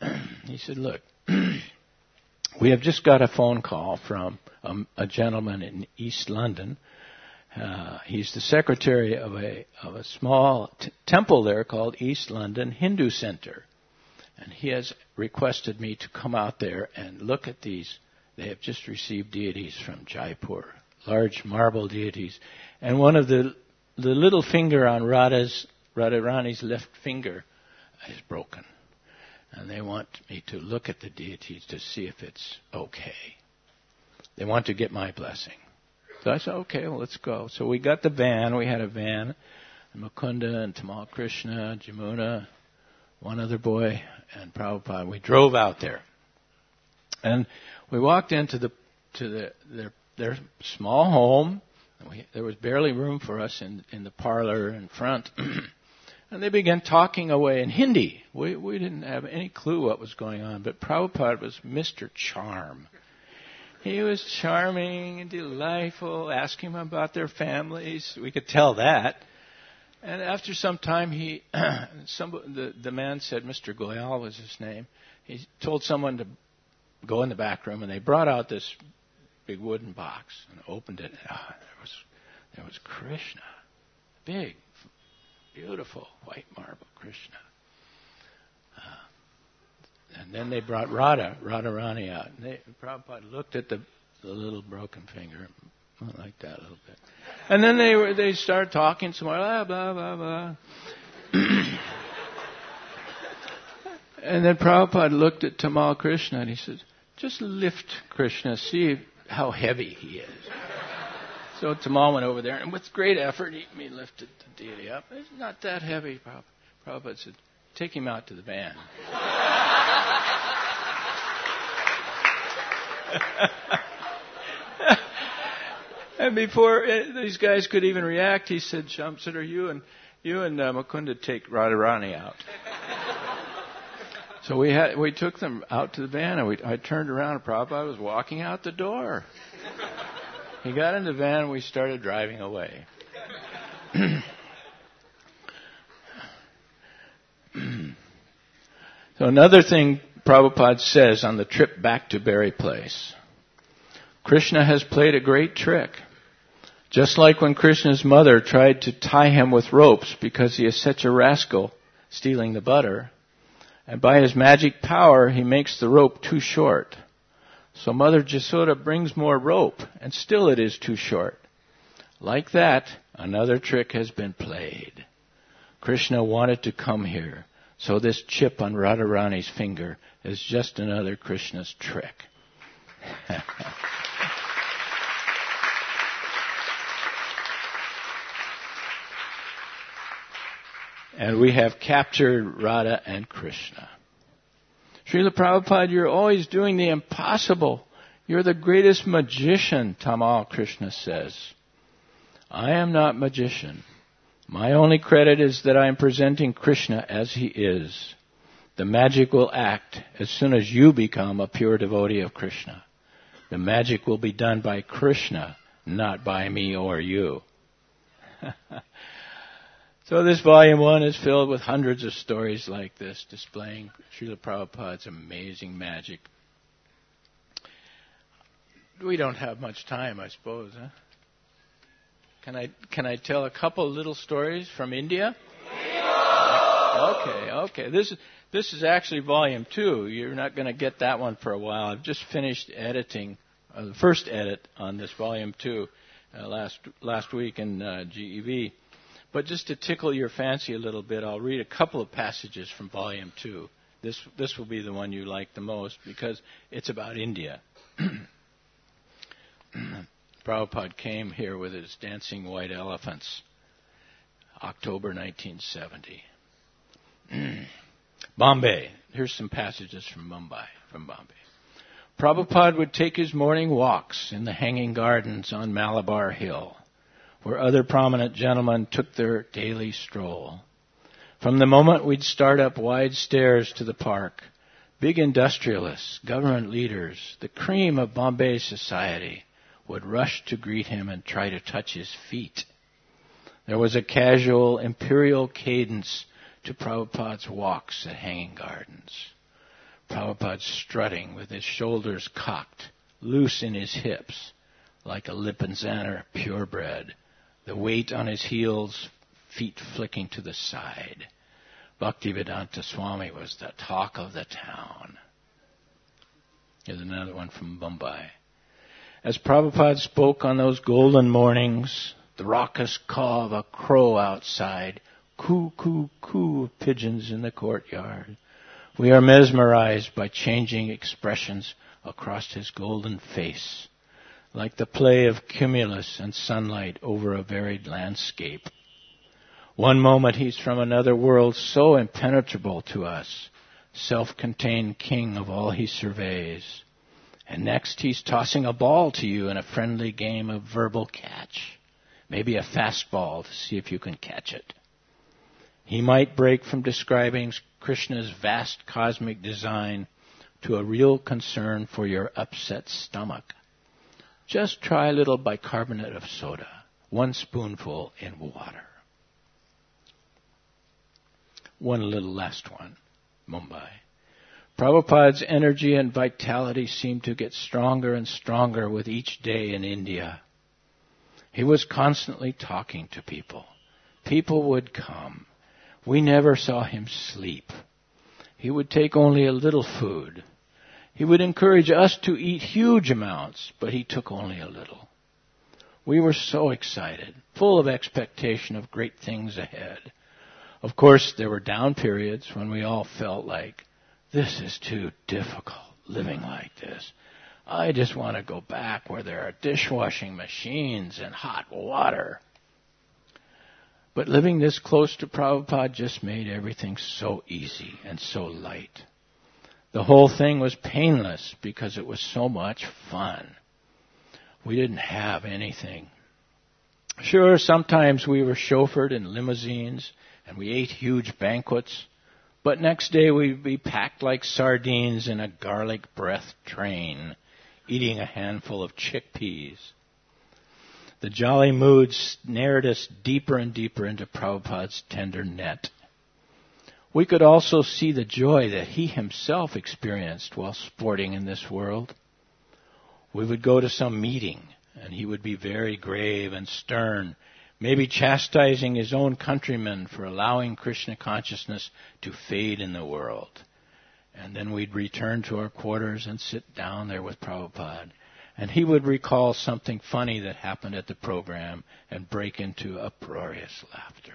he said, look, we have just got a phone call from a gentleman in East London. He's the secretary of a small temple there called East London Hindu Center. And he has requested me to come out there and look at these. They have just received deities from Jaipur, large marble deities. And one of the little finger on Radharani's left finger is broken. And they want me to look at the deities to see if it's okay. They want to get my blessing. So I said, okay, well, let's go. So we got the van. We had a van. And Mukunda and Tamal Krishna, Jamuna, one other boy, and Prabhupada. We drove out there. And we walked into their small home. There was barely room for us in the parlor in front. And they began talking away in Hindi. We didn't have any clue what was going on, but Prabhupada was Mr. Charm. He was charming and delightful, asking them about their families. We could tell that. And after some time, the man said, Mr. Goyal was his name. He told someone to go in the back room, and they brought out this big wooden box and opened it. There was Krishna, big, beautiful white marble Krishna. And then they brought Radharani out. And Prabhupada looked at the little broken finger, like that a little bit. And then they started talking some more, blah, blah, blah, blah. And then Prabhupada looked at Tamal Krishna and he said, just lift Krishna, see how heavy he is. So Tamal went over there, and with great effort, he lifted the deity up. It's not that heavy, Prabhupada said, take him out to the van. And before these guys could even react, he said, Shamsudar, you and Mukunda take Radharani out. So we took them out to the van, and I turned around, and Prabhupada was walking out the door. He got in the van, and we started driving away. So another thing Prabhupada says on the trip back to Berry Place, Krishna has played a great trick. Just like when Krishna's mother tried to tie him with ropes because he is such a rascal stealing the butter, and by his magic power he makes the rope too short. So Mother Jasoda brings more rope, and still it is too short. Like that, another trick has been played. Krishna wanted to come here, so this chip on Radharani's finger is just another Krishna's trick. And we have captured Radha and Krishna. Srila Prabhupada, you're always doing the impossible. You're the greatest magician, Tamal Krishna says. I am not magician. My only credit is that I am presenting Krishna as he is. The magic will act as soon as you become a pure devotee of Krishna. The magic will be done by Krishna, not by me or you. So this volume 1 is filled with hundreds of stories like this, displaying Srila Prabhupada's amazing magic. We don't have much time, I suppose, huh? Can I tell a couple little stories from India? Okay. This is actually volume 2. You're not going to get that one for a while. I've just finished editing the first edit on this volume 2 last week in GEV. But just to tickle your fancy a little bit, I'll read a couple of passages from volume 2. This will be the one you like the most because it's about India. Prabhupada came here with his dancing white elephants, October 1970. Bombay. Here's some passages from Bombay. Prabhupada would take his morning walks in the hanging gardens on Malabar Hill, where other prominent gentlemen took their daily stroll. From the moment we'd start up wide stairs to the park, big industrialists, government leaders, the cream of Bombay society would rush to greet him and try to touch his feet. There was a casual imperial cadence to Prabhupada's walks at hanging gardens. Prabhupada strutting with his shoulders cocked, loose in his hips, like a Lipinzaner purebred, the weight on his heels, feet flicking to the side. Bhaktivedanta Swami was the talk of the town. Here's another one from Mumbai. As Prabhupada spoke on those golden mornings, the raucous caw of a crow outside, coo, coo, coo of pigeons in the courtyard. We are mesmerized by changing expressions across his golden face, like the play of cumulus and sunlight over a varied landscape. One moment he's from another world so impenetrable to us, self-contained king of all he surveys. And next he's tossing a ball to you in a friendly game of verbal catch, maybe a fastball to see if you can catch it. He might break from describing Krishna's vast cosmic design to a real concern for your upset stomach. Just try a little bicarbonate of soda, 1 spoonful in water. One little last one, Mumbai. Prabhupada's energy and vitality seemed to get stronger and stronger with each day in India. He was constantly talking to people. People would come. We never saw him sleep. He would take only a little food. He would encourage us to eat huge amounts, but he took only a little. We were so excited, full of expectation of great things ahead. Of course, there were down periods when we all felt like, this is too difficult, living like this. I just want to go back where there are dishwashing machines and hot water. But living this close to Prabhupada just made everything so easy and so light. The whole thing was painless because it was so much fun. We didn't have anything. Sure, sometimes we were chauffeured in limousines and we ate huge banquets, but next day we'd be packed like sardines in a garlic breath train, eating a handful of chickpeas. The jolly mood snared us deeper and deeper into Prabhupada's tender net. We could also see the joy that he himself experienced while sporting in this world. We would go to some meeting, and he would be very grave and stern, maybe chastising his own countrymen for allowing Krishna consciousness to fade in the world. And then we'd return to our quarters and sit down there with Prabhupada. And he would recall something funny that happened at the program and break into uproarious laughter.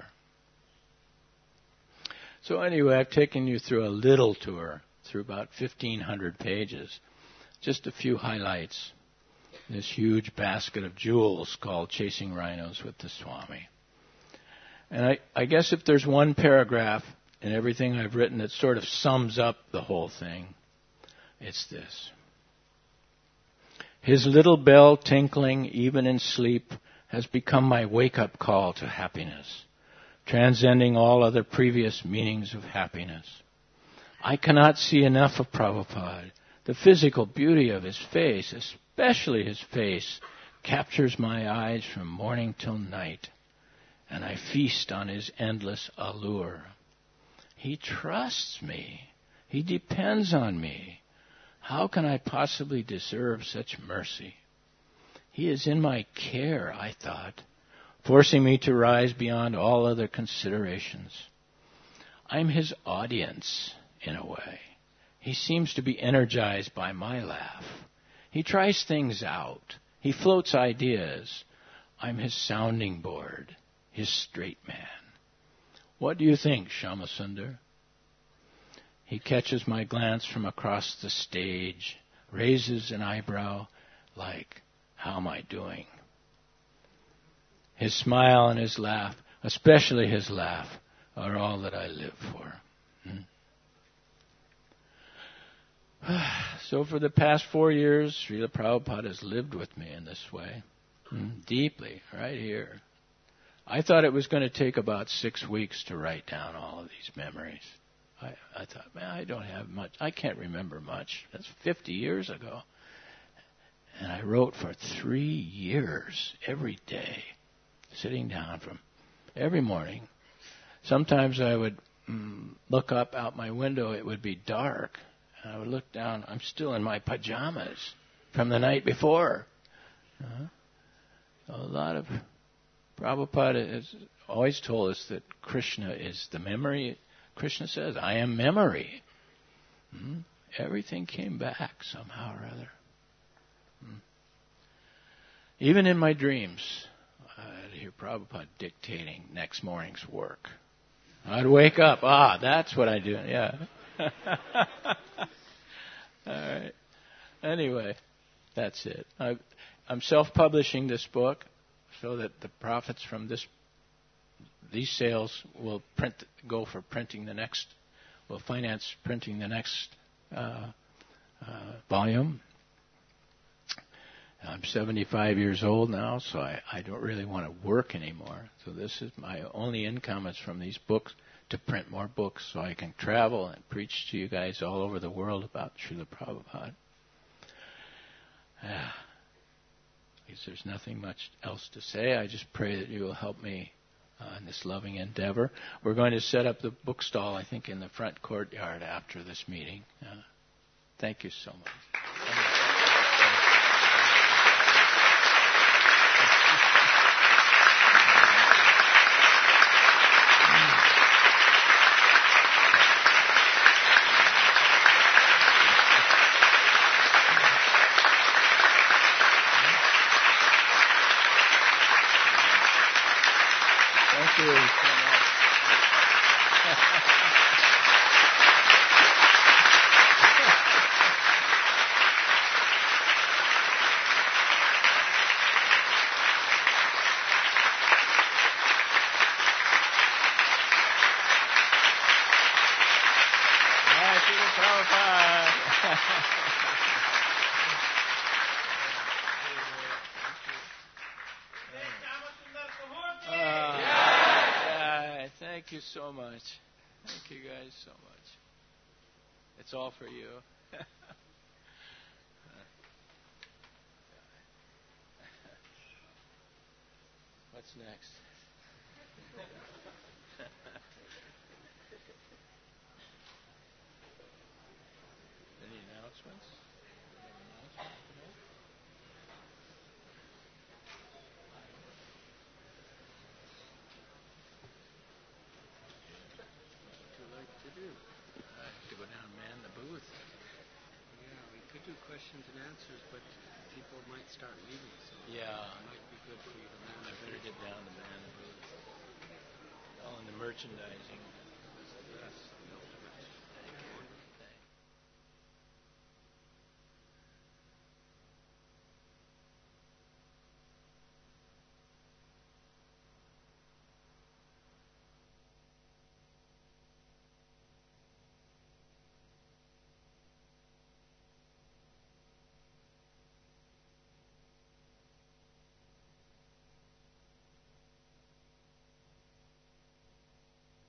So anyway, I've taken you through a little tour, through about 1,500 pages. Just a few highlights. This huge basket of jewels called Chasing Rhinos with the Swami. And I guess if there's one paragraph in everything I've written that sort of sums up the whole thing, it's this. His little bell tinkling even in sleep has become my wake-up call to happiness, transcending all other previous meanings of happiness. I cannot see enough of Prabhupada. The physical beauty of his face, especially his face, captures my eyes from morning till night, and I feast on his endless allure. He trusts me. He depends on me. How can I possibly deserve such mercy? He is in my care, I thought, forcing me to rise beyond all other considerations. I'm his audience, in a way. He seems to be energized by my laugh. He tries things out. He floats ideas. I'm his sounding board, his straight man. What do you think, Shyamasundar? He catches my glance from across the stage, raises an eyebrow like, how am I doing? His smile and his laugh, especially his laugh, are all that I live for. So for the past 4 years, Srila Prabhupada has lived with me in this way, deeply, right here. I thought it was going to take about 6 weeks to write down all of these memories. I thought, man, I don't have much. I can't remember much. That's 50 years ago. And I wrote for 3 years, every day, sitting down from every morning. Sometimes I would look up out my window. It would be dark. I would look down. I'm still in my pajamas from the night before. A lot of Prabhupada has always told us that Krishna is the memory. Krishna says, I am memory. Everything came back somehow or other. Even in my dreams, I'd hear Prabhupada dictating next morning's work. I'd wake up. That's what I do. Yeah. All right. Anyway, that's it. I'm self-publishing this book so that the profits from these sales will go for printing the next, will finance printing the next volume. I'm 75 years old now, so I don't really want to work anymore. So this is my only income is from these books, to print more books so I can travel and preach to you guys all over the world about Srila Prabhupada. Because there's nothing much else to say. I just pray that you will help me in this loving endeavor. We're going to set up the book stall, I think, in the front courtyard after this meeting. Thank you so much. Thank you so much. Thank you guys so much. It's all for you. What's next? Any announcements? To go down and man the booth. Yeah, we could do questions and answers, but people might start leaving, so Yeah. it might be good for you to man. I better get down to man the booth. All in the merchandising.